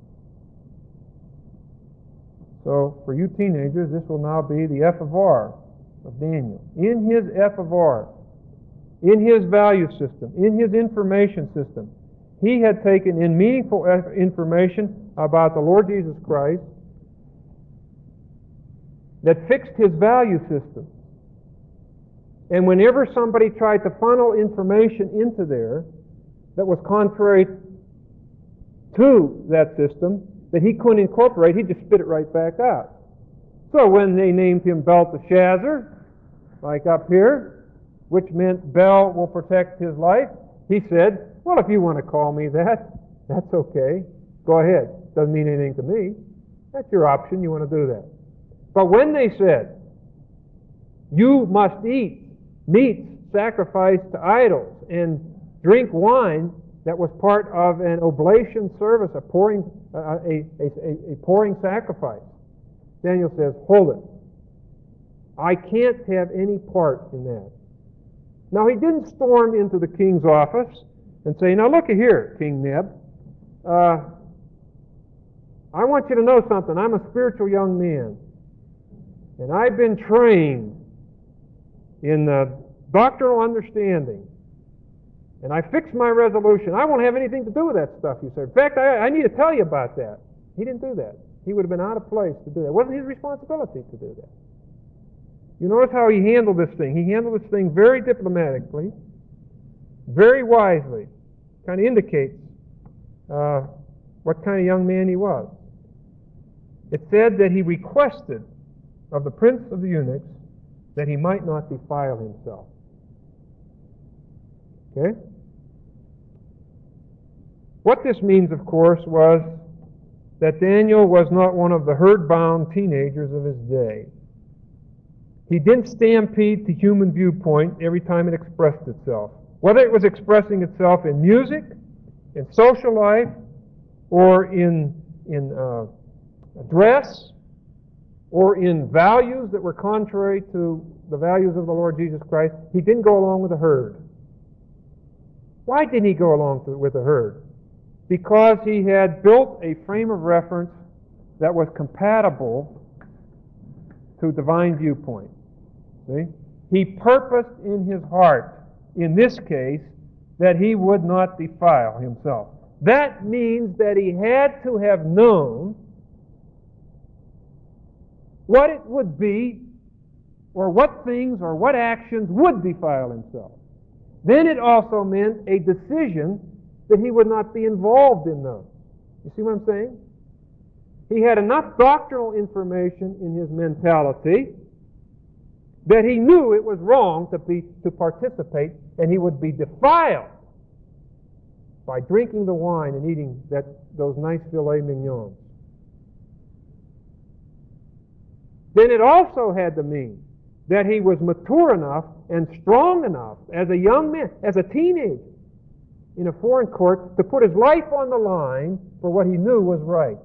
So for you teenagers, this will now be the F of R of Daniel. In his F of R, in his value system, in his information system, he had taken in meaningful information about the Lord Jesus Christ that fixed his value system. And whenever somebody tried to funnel information into there that was contrary to that system, that he couldn't incorporate, he'd just spit it right back out. So when they named him Belteshazzar, like up here, which meant Bel will protect his life, he said, well, if you want to call me that, that's okay. Go ahead. Doesn't mean anything to me. That's your option. You want to do that. But when they said, you must eat meats sacrificed to idols and drink wine that was part of an oblation service, a pouring, uh, a, a, a pouring sacrifice, Daniel says, hold it. I can't have any part in that. Now, he didn't storm into the king's office and say, now look here, King Neb, uh, I want you to know something. I'm a spiritual young man, and I've been trained in uh, doctrinal understanding, and I fixed my resolution. I won't have anything to do with that stuff, he said. In fact, I, I need to tell you about that. He didn't do that. He would have been out of place to do that. It wasn't his responsibility to do that. You notice how he handled this thing. He handled this thing very diplomatically, very wisely. Kind of indicates uh, what kind of young man he was. It said that he requested of the prince of the eunuchs that he might not defile himself. Okay? What this means, of course, was that Daniel was not one of the herd-bound teenagers of his day. He didn't stampede to human viewpoint every time it expressed itself. Whether it was expressing itself in music, in social life, or in, in uh, dress, or in values that were contrary to the values of the Lord Jesus Christ, he didn't go along with the herd. Why didn't he go along with the herd? Because he had built a frame of reference that was compatible to divine viewpoint. See? He purposed in his heart, in this case, that he would not defile himself. That means that he had to have known what it would be, or what things or what actions would defile himself. Then it also meant a decision that he would not be involved in those. You see what I'm saying? He had enough doctrinal information in his mentality that he knew it was wrong to be to participate, and he would be defiled by drinking the wine and eating that those nice filet mignons. Then it also had to mean that he was mature enough and strong enough as a young man, as a teenager, in a foreign court, to put his life on the line for what he knew was right.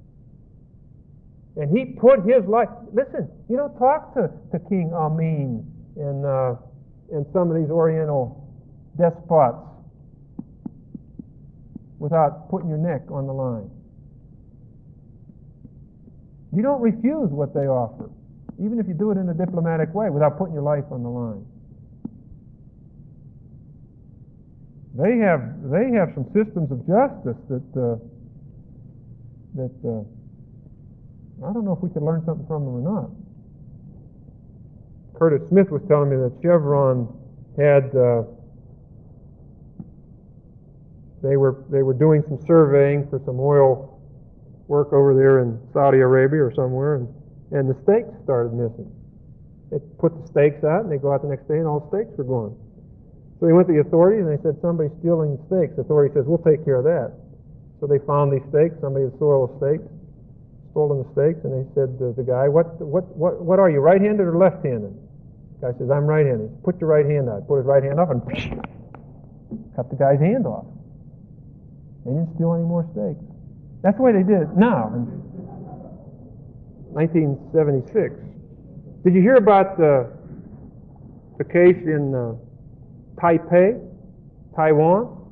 And he put his life... Listen, you don't talk to, to King Amin and, uh, and some of these Oriental despots without putting your neck on the line. You don't refuse what they offer, even if you do it in a diplomatic way, without putting your life on the line. They have they have some systems of justice that uh, that uh, I don't know if we could learn something from them or not. Curtis Smith was telling me that Chevron had uh, they were they were doing some surveying for some oil work over there in Saudi Arabia or somewhere, and, and the stakes started missing. They put the stakes out, and they go out the next day, and all the stakes were gone. So they went to the authorities, and they said, somebody's stealing the stakes. The authority says, we'll take care of that. So they found these stakes. Somebody had stolen the stakes, stolen the stakes, and they said to the guy, what, what, what, what are you, right-handed or left-handed? The guy says, I'm right-handed. Put your right hand out. Put his right hand up, and cut the guy's hand off. They didn't steal any more stakes. That's the way they did it now, in nineteen seventy-six. Did you hear about the, the case in uh, Taipei, Taiwan?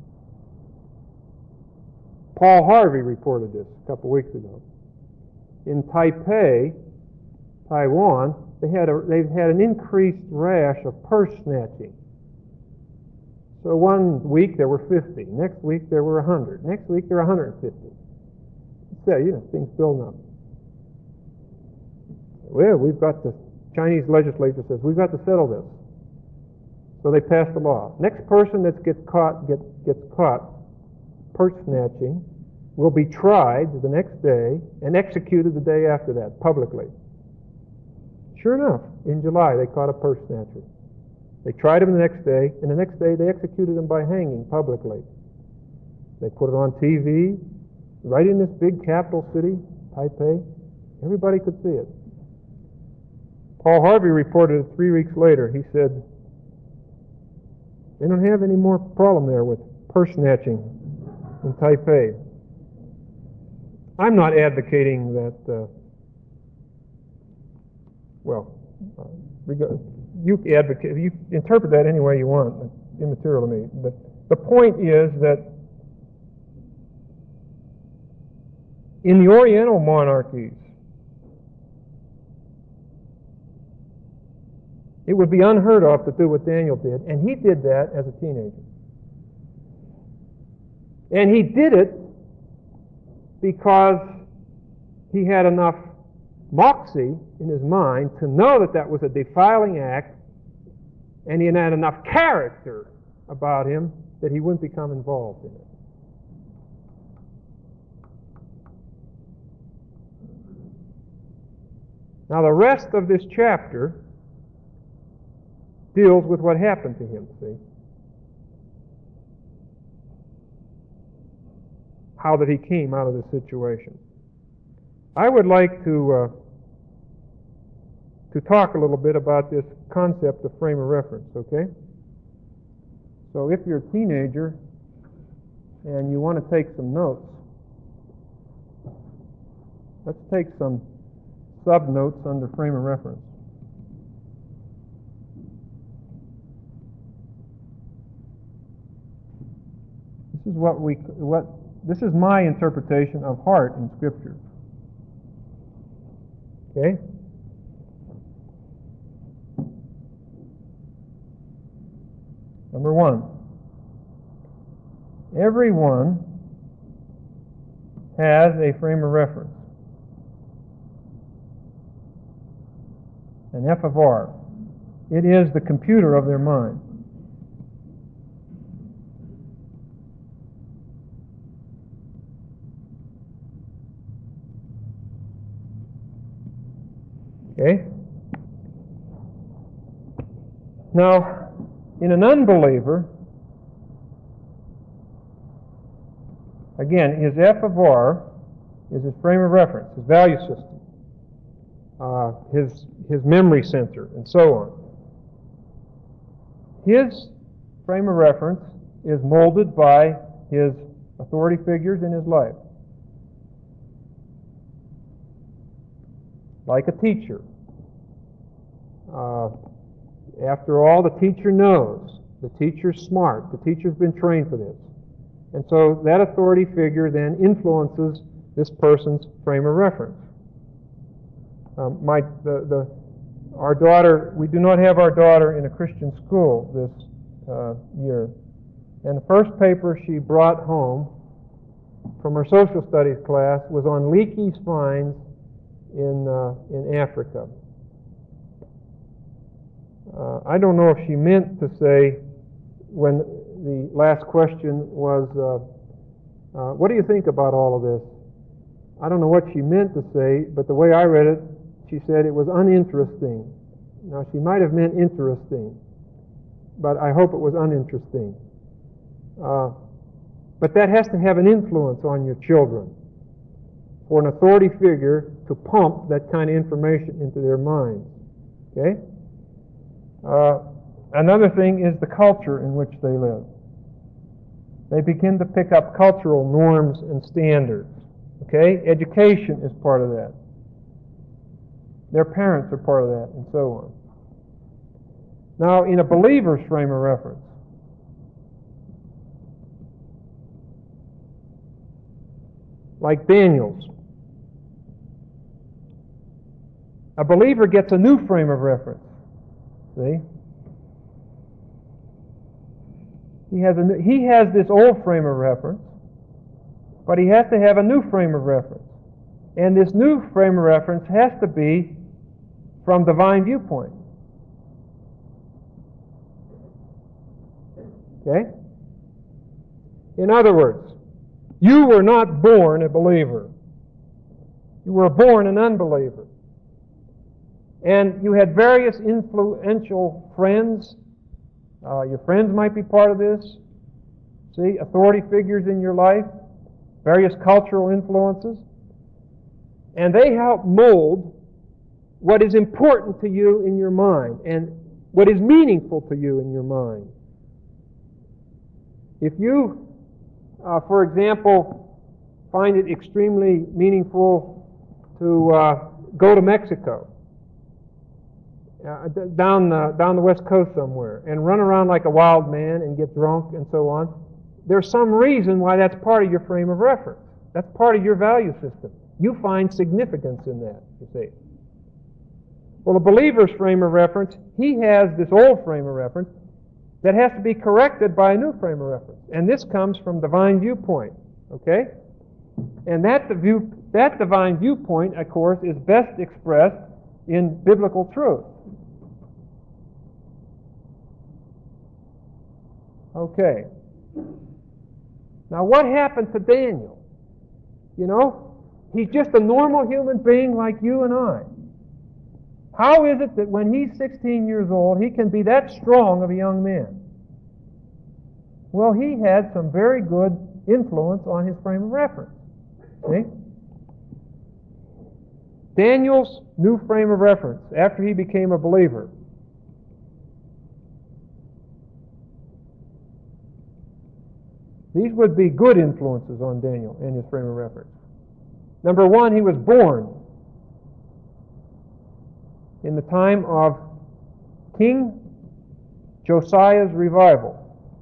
Paul Harvey reported this a couple weeks ago. In Taipei, Taiwan, they had a, they've had an increased rash of purse snatching. So one week there were fifty. Next week there were one hundred. Next week there were one hundred fifty. So, you know, things building up. Well, we've got the Chinese legislature says, we've got to settle this. So they passed the law. Next person that gets caught, get, gets caught purse snatching will be tried the next day and executed the day after that, publicly. Sure enough, in July they caught a purse snatcher. They tried him the next day, and the next day they executed him by hanging publicly. They put it on T V, right in this big capital city, Taipei. Everybody could see it. Paul Harvey reported it three weeks later. He said, they don't have any more problem there with purse snatching in Taipei. I'm not advocating that, uh, well, uh, you advocate, you interpret that any way you want. It's immaterial to me. But the point is that in the Oriental monarchies, it would be unheard of to do what Daniel did, and he did that as a teenager. And he did it because he had enough moxie in his mind to know that that was a defiling act, and he had enough character about him that he wouldn't become involved in it. Now the rest of this chapter deals with what happened to him, see? How that he came out of this situation. I would like to uh, to talk a little bit about this concept of frame of reference, okay? So if you're a teenager and you want to take some notes, let's take some sub-notes under frame of reference. This is what we what this is my interpretation of heart in Scripture. Okay? Number one, everyone has a frame of reference, an F of R. It is the computer of their mind. Okay? Now, in an unbeliever, again, his F of R is his frame of reference, his value system, uh, his, his memory center, and so on. His frame of reference is molded by his authority figures in his life. Like a teacher. Uh, after all, the teacher knows. The teacher's smart. The teacher's been trained for this. And so that authority figure then influences this person's frame of reference. Um, my, the, the, our daughter, we do not have our daughter in a Christian school this uh, year. And the first paper she brought home from her social studies class was on leaky spines in uh, in Africa. Uh, I don't know if she meant to say, when the last question was, uh, uh, what do you think about all of this? I don't know what she meant to say, but the way I read it, she said it was uninteresting. Now, she might have meant interesting, but I hope it was uninteresting. Uh, but that has to have an influence on your children, for an authority figure to pump that kind of information into their minds. Okay? Uh, another thing is the culture in which they live. They begin to pick up cultural norms and standards. Okay? Education is part of that. Their parents are part of that, and so on. Now, in a believer's frame of reference, like Daniel's, a believer gets a new frame of reference. See? He has a new, he has this old frame of reference, but he has to have a new frame of reference. And this new frame of reference has to be from divine viewpoint. Okay? In other words, you were not born a believer. You were born an unbeliever. And you had various influential friends. Uh, your friends might be part of this. See, authority figures in your life, various cultural influences. And they help mold what is important to you in your mind and what is meaningful to you in your mind. If you, uh, for example, find it extremely meaningful to uh, go to Mexico, Uh, down the, down the west coast somewhere, and run around like a wild man and get drunk and so on, there's some reason why that's part of your frame of reference. That's part of your value system. You find significance in that, you see. Well, a believer's frame of reference, he has this old frame of reference that has to be corrected by a new frame of reference. And this comes from divine viewpoint, okay? And that, the view, that divine viewpoint, of course, is best expressed in biblical truth. Okay. Now, what happened to Daniel? You know, he's just a normal human being like you and I. How is it that when he's sixteen years old, he can be that strong of a young man? Well, he had some very good influence on his frame of reference. See? Daniel's new frame of reference after he became a believer. These would be good influences on Daniel and his frame of reference. Number one, he was born in the time of King Josiah's revival.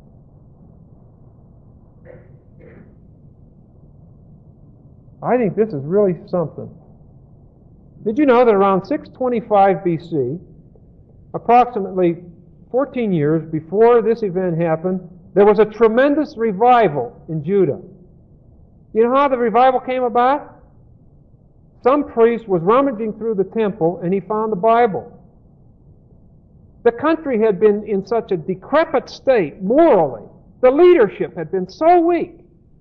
I think this is really something. Did you know that around six twenty-five B C, approximately fourteen years before this event happened, there was a tremendous revival in Judah? You know how the revival came about? Some priest was rummaging through the temple and he found the Bible. The country had been in such a decrepit state morally. The leadership had been so weak,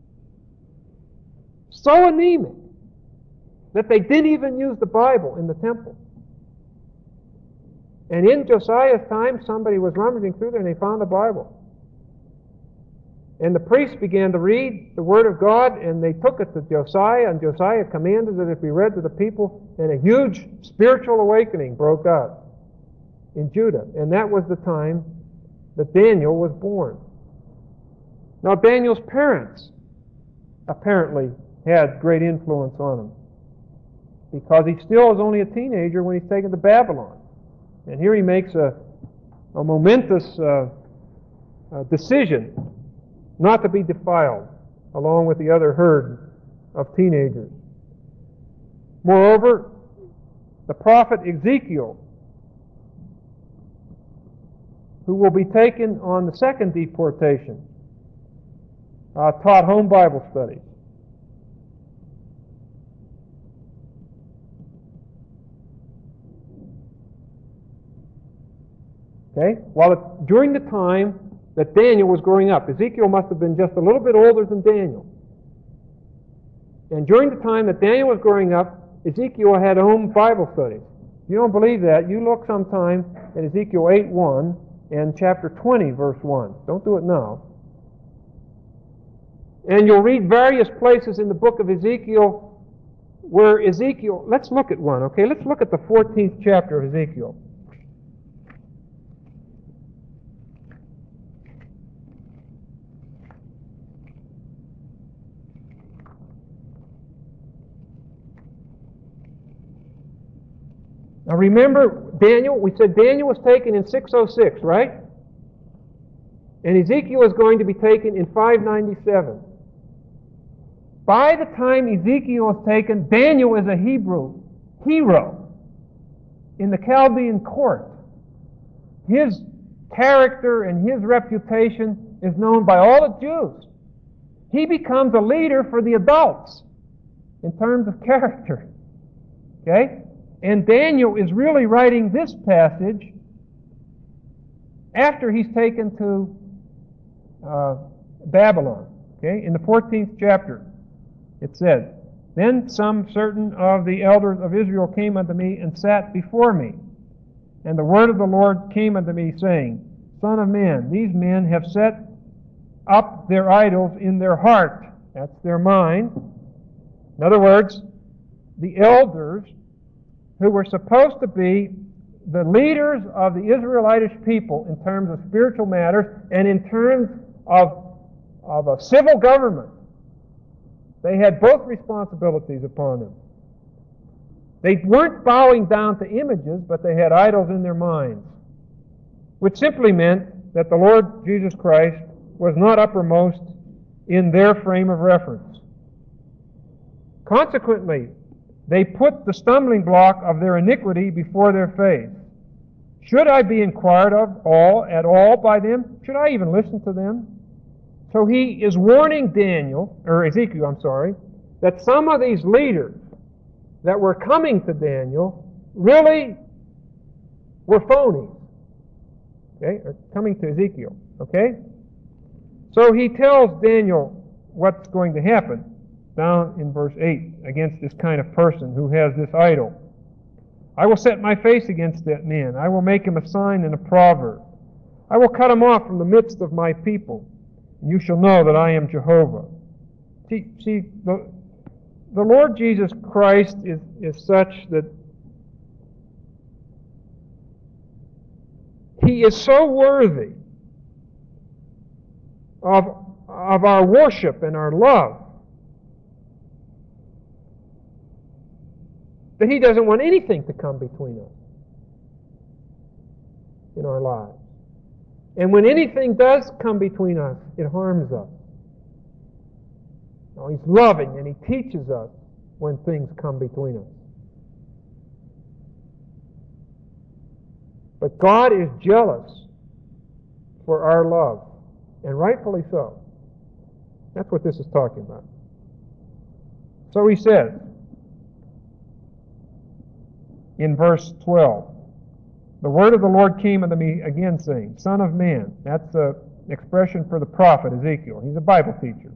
so anemic, that they didn't even use the Bible in the temple. And in Josiah's time, somebody was rummaging through there and they found the Bible. And the priests began to read the Word of God, and they took it to Josiah, and Josiah commanded that it be read to the people, and a huge spiritual awakening broke out in Judah. And that was the time that Daniel was born. Now, Daniel's parents apparently had great influence on him, because he still is only a teenager when he's taken to Babylon. And here he makes a, a momentous uh, uh, decision not to be defiled along with the other herd of teenagers. Moreover, the prophet Ezekiel, who will be taken on the second deportation, uh, taught home Bible studies. Okay? While it, during the time that Daniel was growing up, Ezekiel must have been just a little bit older than Daniel. And during the time that Daniel was growing up, Ezekiel had home Bible studies. If you don't believe that, you look sometime at Ezekiel eight one and chapter twenty, verse one. Don't do it now. And you'll read various places in the book of Ezekiel where Ezekiel, let's look at one, okay? Let's look at the fourteenth chapter of Ezekiel. Now remember, Daniel, we said Daniel was taken in six oh six, right? And Ezekiel is going to be taken in five ninety-seven. By the time Ezekiel is taken, Daniel is a Hebrew hero in the Chaldean court. His character and his reputation is known by all the Jews. He becomes a leader for the adults in terms of character. Okay? And Daniel is really writing this passage after he's taken to uh, Babylon. Okay, in the fourteenth chapter, it says, "Then some certain of the elders of Israel came unto me and sat before me. And the word of the Lord came unto me, saying, Son of man, these men have set up their idols in their heart." That's their mind. In other words, the elders who were supposed to be the leaders of the Israelitish people in terms of spiritual matters and in terms of, of a civil government. They had both responsibilities upon them. They weren't bowing down to images, but they had idols in their minds, which simply meant that the Lord Jesus Christ was not uppermost in their frame of reference. Consequently, they put the stumbling block of their iniquity before their face. Should I be inquired of all at all by them? Should I even listen to them? So he is warning Daniel, or Ezekiel, I'm sorry, that some of these leaders that were coming to Daniel really were phonies. Okay, or coming to Ezekiel. Okay? So he tells Daniel what's going to happen down in verse eight against this kind of person who has this idol. "I will set my face against that man. I will make him a sign and a proverb. I will cut him off from the midst of my people, and you shall know that I am Jehovah." See, see the, the Lord Jesus Christ is, is such that He is so worthy of, of our worship and our love that He doesn't want anything to come between us. in our lives. And when anything does come between us, it harms us. Now, He's loving, and He teaches us when things come between us. But God is jealous for our love, and rightfully so. That's what this is talking about. So He says in verse twelve, the word of the Lord came unto me again, saying, Son of man. That's an expression for the prophet Ezekiel. He's a Bible teacher.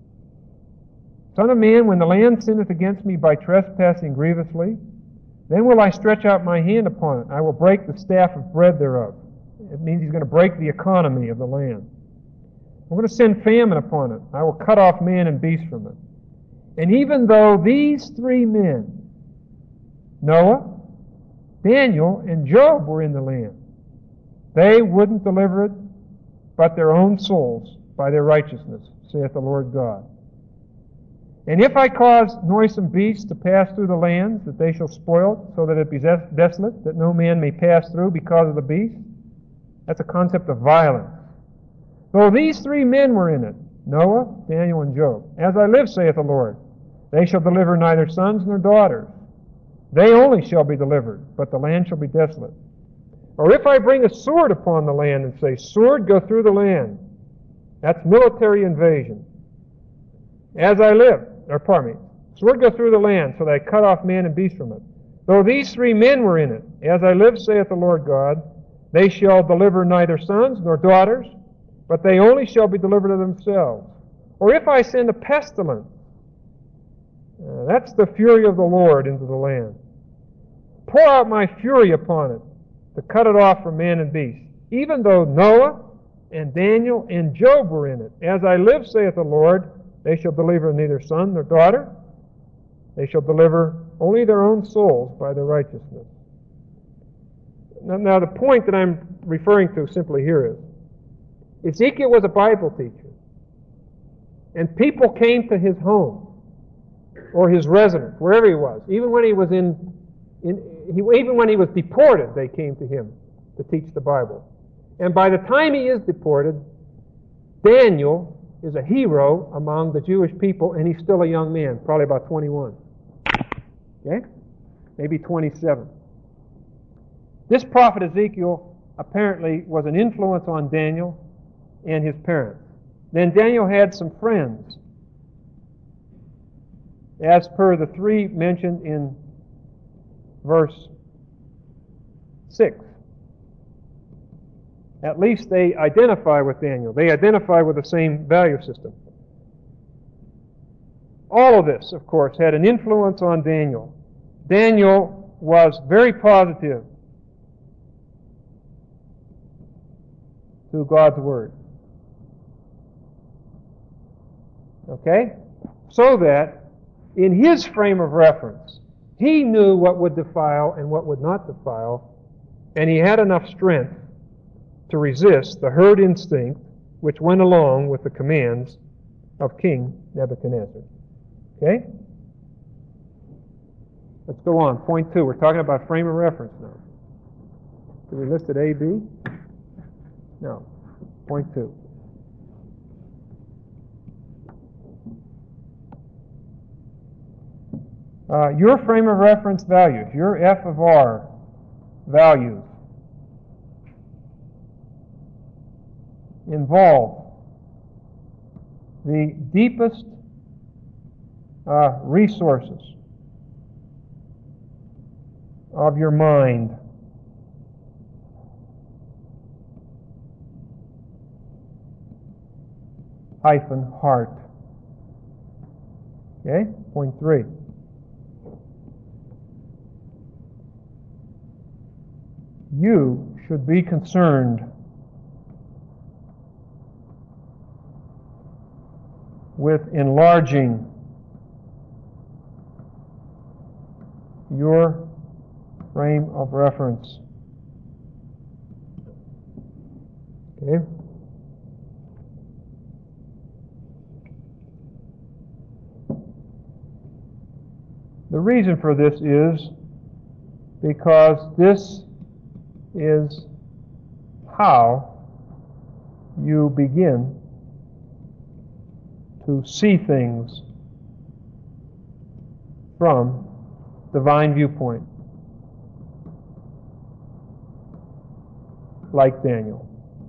Son of man, when the land sinneth against me by trespassing grievously, then will I stretch out my hand upon it. I will break the staff of bread thereof. It means He's going to break the economy of the land. I'm going to send famine upon it. I will cut off man and beast from it. And even though these three men, Noah, Daniel, and Job, were in the land, they wouldn't deliver it, but their own souls by their righteousness, saith the Lord God. And if I cause noisome beasts to pass through the lands, that they shall spoil it, so that it be desolate, that no man may pass through because of the beast. That's a concept of violence. Though these three men were in it, Noah, Daniel, and Job, as I live, saith the Lord, they shall deliver neither sons nor daughters. They only shall be delivered, but the land shall be desolate. Or if I bring a sword upon the land and say, Sword, go through the land. That's military invasion. As I live, or pardon me, sword go through the land, so that I cut off man and beast from it. Though these three men were in it, as I live, saith the Lord God, they shall deliver neither sons nor daughters, but they only shall be delivered of themselves. Or if I send a pestilence, uh, that's the fury of the Lord into the land. Pour out my fury upon it, to cut it off from man and beast. Even though Noah and Daniel and Job were in it, as I live, saith the Lord, they shall deliver neither son nor daughter. They shall deliver only their own souls by their righteousness. Now, now the point that I'm referring to simply here is, Ezekiel was a Bible teacher, and people came to his home or his residence, wherever he was. Even when he was in, in he, even when he was deported, they came to him to teach the Bible. And by the time he is deported, Daniel is a hero among the Jewish people, and he's still a young man, probably about twenty-one. Okay? Maybe twenty-seven. This prophet Ezekiel apparently was an influence on Daniel and his parents. Then Daniel had some friends, as per the three mentioned in verse six. At least they identify with Daniel. They identify with the same value system. All of this, of course, had an influence on Daniel. Daniel was very positive to God's Word. Okay? So that in his frame of reference, he knew what would defile and what would not defile, and he had enough strength to resist the herd instinct which went along with the commands of King Nebuchadnezzar. Okay? Let's go on. Point two. We're talking about frame of reference now. Did we list it A, B? No. Point two. Uh, your frame of reference values, your F of R values, involve the deepest uh, resources of your mind. Hyphen heart. Okay? Point three. You should be concerned with enlarging your frame of reference. Okay? The reason for this is because this is how you begin to see things from divine viewpoint, like Daniel.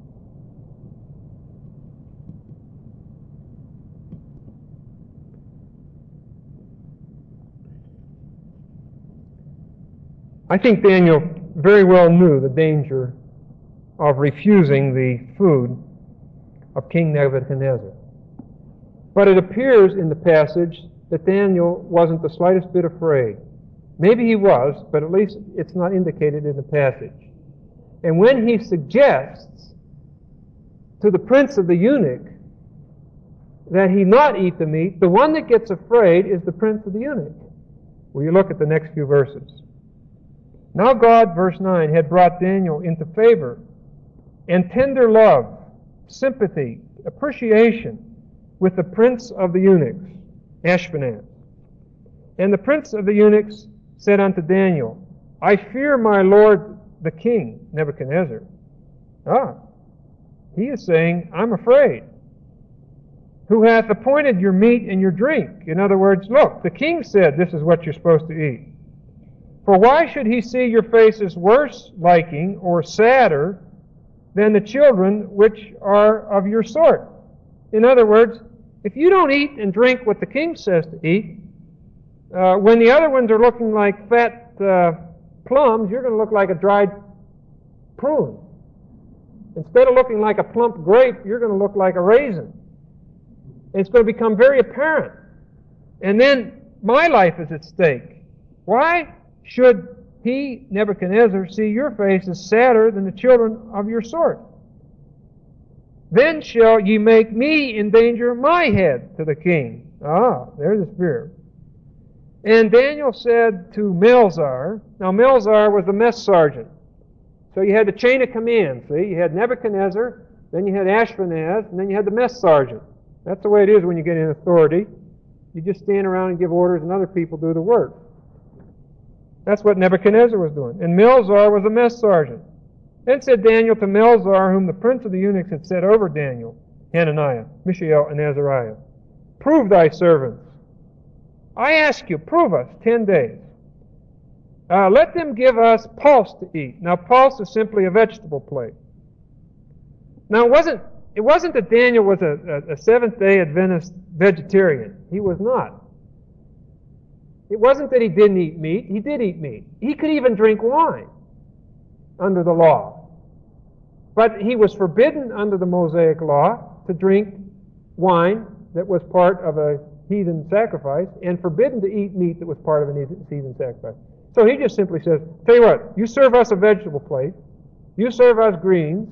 I think Daniel very well knew the danger of refusing the food of King Nebuchadnezzar. But it appears in the passage that Daniel wasn't the slightest bit afraid. Maybe he was, but at least it's not indicated in the passage. And when he suggests to the prince of the eunuch that he not eat the meat, the one that gets afraid is the prince of the eunuch. Will you look at the next few verses? Now God, verse nine, had brought Daniel into favor and tender love, sympathy, appreciation with the prince of the eunuchs, Ashpenaz. And the prince of the eunuchs said unto Daniel, I fear my lord the king, Nebuchadnezzar. Ah, he is saying, I'm afraid. Who hath appointed your meat and your drink? In other words, look, the king said this is what you're supposed to eat. For why should he see your faces worse liking or sadder than the children which are of your sort? In other words, if you don't eat and drink what the king says to eat, uh, when the other ones are looking like fat uh, plums, you're going to look like a dried prune. Instead of looking like a plump grape, you're going to look like a raisin. And it's going to become very apparent. And then my life is at stake. Why should he, Nebuchadnezzar, see your faces sadder than the children of your sort? Then shall ye make me endanger my head to the king. Ah, there's the fear. And Daniel said to Melzar, now Melzar was the mess sergeant. So you had the chain of command, see? You had Nebuchadnezzar, then you had Ashpenaz, and then you had the mess sergeant. That's the way it is when you get in authority. You just stand around and give orders and other people do the work. That's what Nebuchadnezzar was doing. And Melzar was a mess sergeant. Then said Daniel to Melzar, whom the prince of the eunuchs had set over Daniel, Hananiah, Mishael, and Azariah, prove thy servants. I ask you, prove us ten days. Uh, let them give us pulse to eat. Now, pulse is simply a vegetable plate. Now, it wasn't, it wasn't that Daniel was a, a, a Seventh-day Adventist vegetarian. He was not. It wasn't that he didn't eat meat. He did eat meat. He could even drink wine under the law. But he was forbidden under the Mosaic law to drink wine that was part of a heathen sacrifice and forbidden to eat meat that was part of a heathen sacrifice. So he just simply says, tell you what, you serve us a vegetable plate, you serve us greens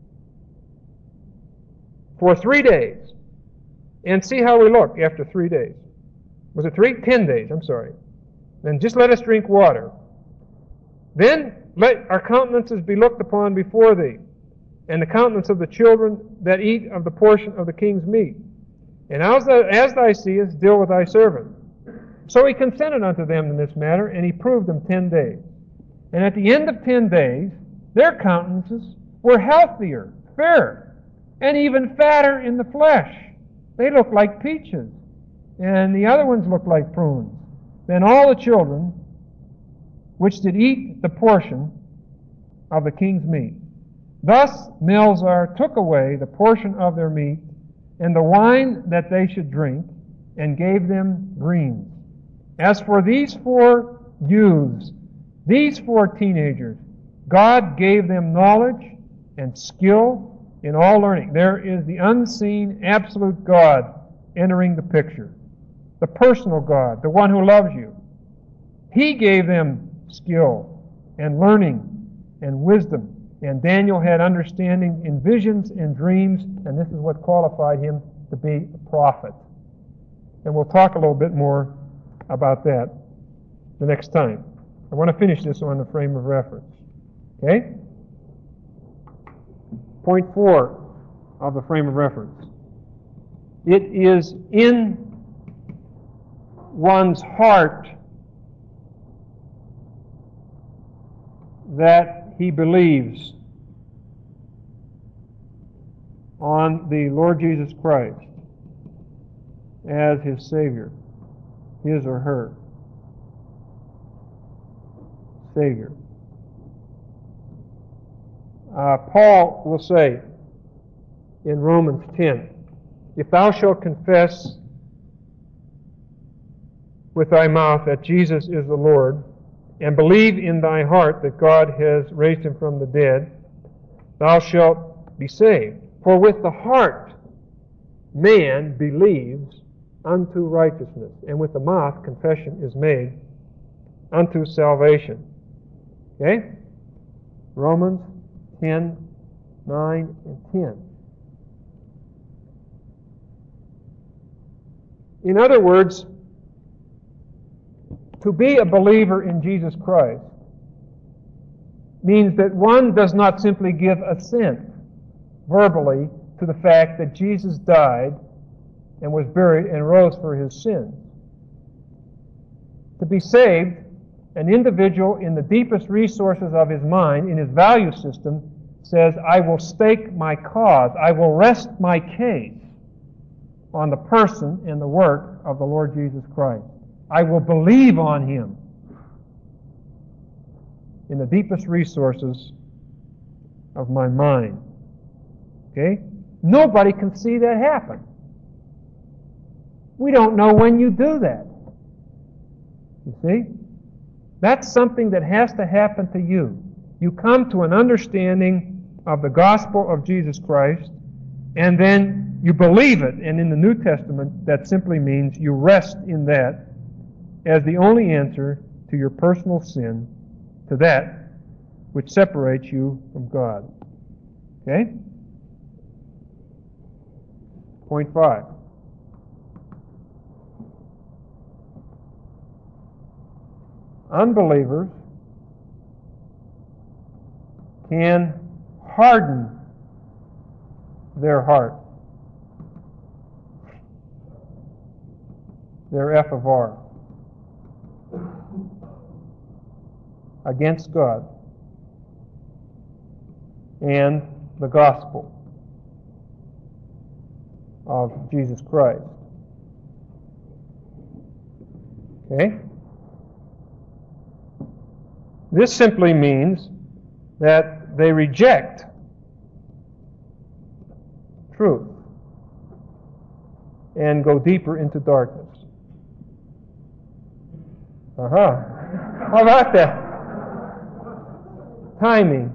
for three days and see how we look after three days. Was it three? Ten days, I'm sorry. Then just let us drink water. Then let our countenances be looked upon before thee, and the countenance of the children that eat of the portion of the king's meat. And as thou, as thou seest, deal with thy servant. So he consented unto them in this matter, and he proved them ten days. And at the end of ten days, their countenances were healthier, fairer, and even fatter in the flesh. They looked like peaches, and the other ones looked like prunes. Then all the children which did eat the portion of the king's meat. Thus Melzar took away the portion of their meat and the wine that they should drink, and gave them greens. As for these four youths, these four teenagers, God gave them knowledge and skill in all learning. There is the unseen, absolute God entering the picture. The personal God, the one who loves you. He gave them skill and learning and wisdom. And Daniel had understanding in visions and dreams, and this is what qualified him to be a prophet. And we'll talk a little bit more about that the next time. I want to finish this on the frame of reference. Okay? Point four of the frame of reference. It is in one's heart that he believes on the Lord Jesus Christ as his Savior, his or her Savior. Uh, Paul will say in Romans ten, if thou shalt confess with thy mouth that Jesus is the Lord, and believe in thy heart that God has raised him from the dead, thou shalt be saved. For with the heart man believes unto righteousness, and with the mouth confession is made unto salvation. Okay? Romans ten, nine, and ten. In other words, to be a believer in Jesus Christ means that one does not simply give assent verbally to the fact that Jesus died and was buried and rose for his sins. To be saved, an individual in the deepest resources of his mind, in his value system, says, I will stake my cause, I will rest my case on the person and the work of the Lord Jesus Christ. I will believe on him in the deepest resources of my mind. Okay? Nobody can see that happen. We don't know when you do that. You see? That's something that has to happen to you. You come to an understanding of the gospel of Jesus Christ, and then you believe it. And in the New Testament, that simply means you rest in that as the only answer to your personal sin, to that which separates you from God. Okay? Point five. Unbelievers can harden their heart, their F of R, against God and the gospel of Jesus Christ. Okay? This simply means that they reject truth and go deeper into darkness. Uh-huh. How about that? Timing.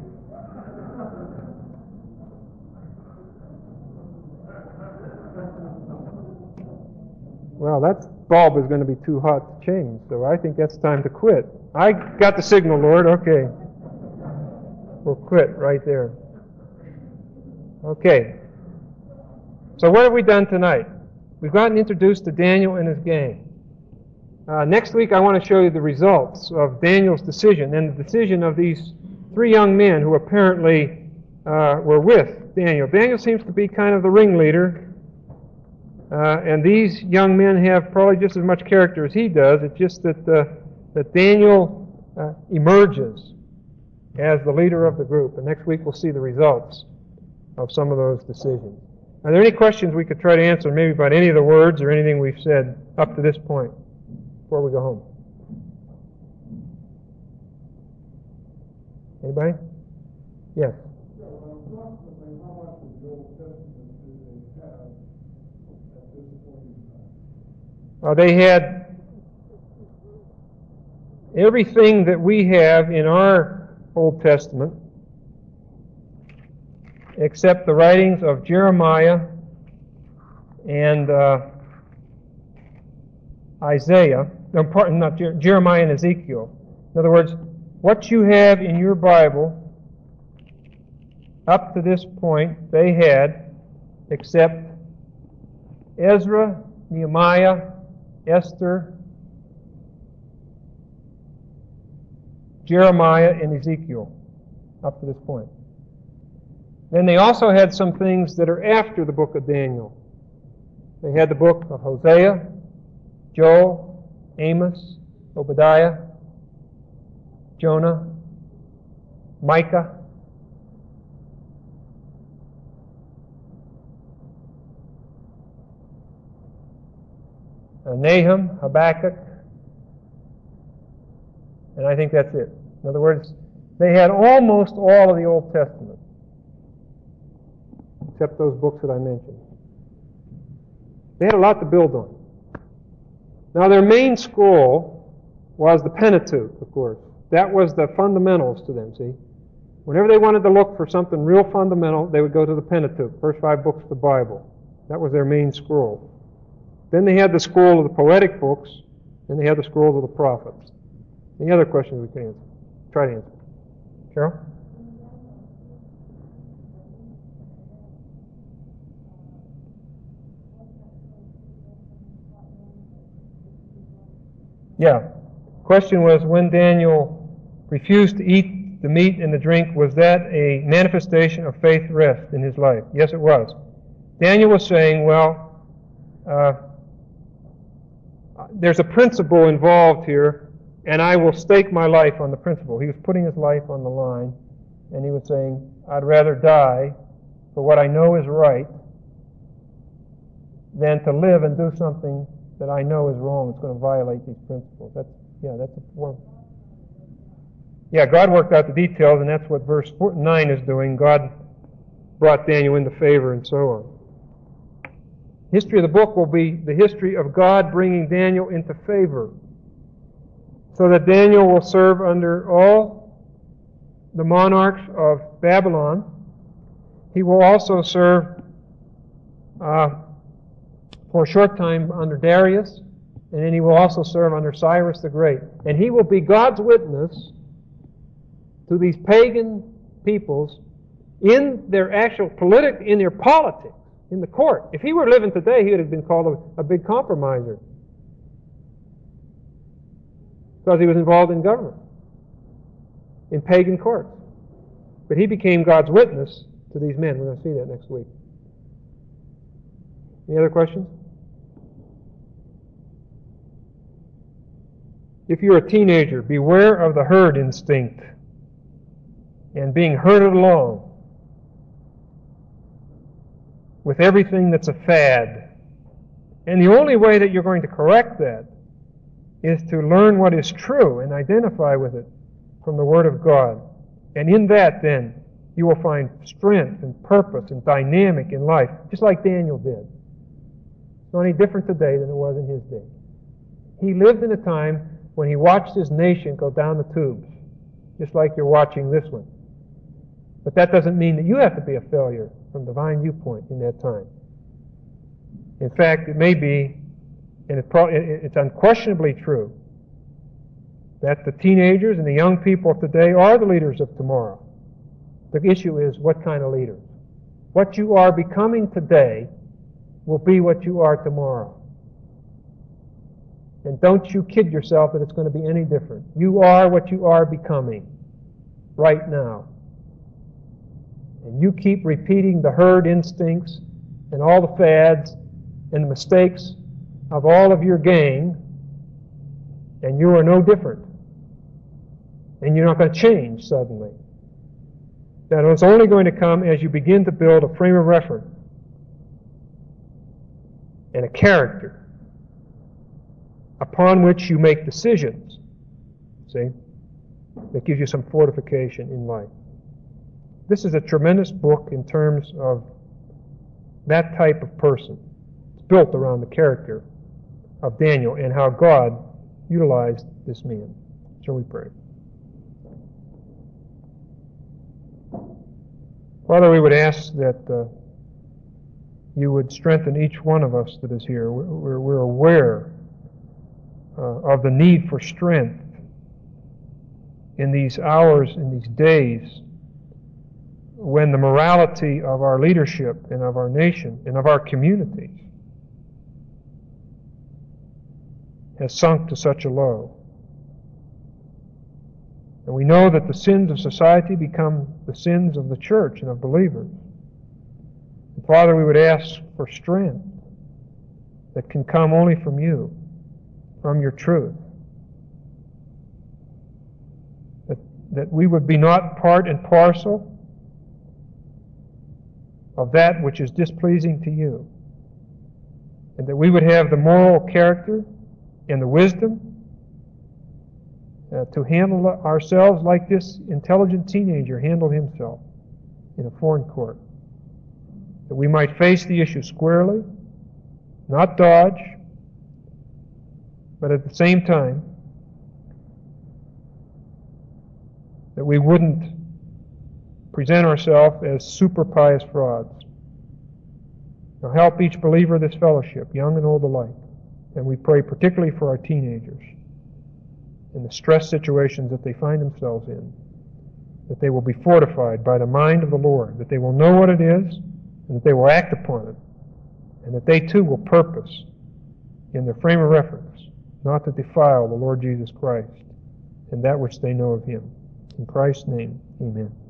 Well, that bulb is going to be too hot to change, so I think that's time to quit. I got the signal, Lord. Okay. We'll quit right there. Okay. So what have we done tonight? We've gotten introduced to Daniel and his gang. Uh, next week I want to show you the results of Daniel's decision and the decision of these three young men who apparently uh, were with Daniel. Daniel seems to be kind of the ringleader, uh, and these young men have probably just as much character as he does. It's just that uh, that Daniel uh, emerges as the leader of the group. And next week we'll see the results of some of those decisions. Are there any questions we could try to answer, maybe about any of the words or anything we've said up to this point before we go home? Anybody? Yes. Uh, they had everything that we have in our Old Testament except the writings of Jeremiah and uh, Isaiah, no, pardon, not Jer- Jeremiah and Ezekiel. In other words, what you have in your Bible up to this point, they had, except Ezra, Nehemiah, Esther, Jeremiah, and Ezekiel, up to this point. Then they also had some things that are after the book of Daniel. They had the book of Hosea, Joel, Amos, Obadiah, Jonah, Micah. uh, Nahum, Habakkuk, and I think that's it. In other words, they had almost all of the Old Testament, except those books that I mentioned. They had a lot to build on. Now, their main scroll was the Pentateuch, of course. That was the fundamentals to them, see? Whenever they wanted to look for something real fundamental, they would go to the Pentateuch, first five books of the Bible. That was their main scroll. Then they had the scroll of the poetic books, and they had the scrolls of the prophets. Any other questions we can answer? Try to answer. Carol? Yeah. Question was, when Daniel refused to eat the meat and the drink, was that a manifestation of faith rest in his life? Yes, it was. Daniel was saying, well, uh, there's a principle involved here, and I will stake my life on the principle. He was putting his life on the line, and he was saying, I'd rather die for what I know is right than to live and do something that I know is wrong. It's going to violate these principles. That's, yeah, that's a form. Yeah, God worked out the details, and that's what verse nine is doing. God brought Daniel into favor and so on. History of the book will be the history of God bringing Daniel into favor, so that Daniel will serve under all the monarchs of Babylon. He will also serve uh, for a short time under Darius, and then he will also serve under Cyrus the Great. And he will be God's witness to these pagan peoples in their actual politic, in their politics, in the court. If he were living today, he would have been called a, a big compromiser, because he was involved in government, in pagan courts. But he became God's witness to these men. We're going to see that next week. Any other questions? If you're a teenager, beware of the herd instinct and being herded along with everything that's a fad. And the only way that you're going to correct that is to learn what is true and identify with it from the Word of God. And in that, then, you will find strength and purpose and dynamic in life, just like Daniel did. It's not any different today than it was in his day. He lived in a time when he watched his nation go down the tubes, just like you're watching this one. But that doesn't mean that you have to be a failure from divine viewpoint in that time. In fact, it may be, and it pro- it's unquestionably true, that the teenagers and the young people of today are the leaders of tomorrow. The issue is, what kind of leaders? What you are becoming today will be what you are tomorrow. And don't you kid yourself that it's going to be any different. You are what you are becoming right now. And you keep repeating the herd instincts and all the fads and the mistakes of all of your gang, and you are no different. And you're not going to change suddenly. That it's only going to come as you begin to build a frame of reference and a character upon which you make decisions. See? That gives you some fortification in life. This is a tremendous book in terms of that type of person. It's built around the character of Daniel and how God utilized this man. Shall we pray? Father, we would ask that uh, you would strengthen each one of us that is here. We're, we're aware uh, of the need for strength in these hours, in these days, when the morality of our leadership and of our nation and of our communities has sunk to such a low. And we know that the sins of society become the sins of the church and of believers. And Father, we would ask for strength that can come only from you, from your truth. That, that we would be not part and parcel of that which is displeasing to you. and that we would have the moral character and the wisdom uh, to handle ourselves like this intelligent teenager handled himself in a foreign court. That we might face the issue squarely, not dodge, but at the same time, that we wouldn't present ourselves as super pious frauds. Now help each believer of this fellowship, young and old alike. And we pray particularly for our teenagers in the stress situations that they find themselves in, that they will be fortified by the mind of the Lord, that they will know what it is, and that they will act upon it, and that they too will purpose in their frame of reference not to defile the Lord Jesus Christ and that which they know of Him. In Christ's name, amen.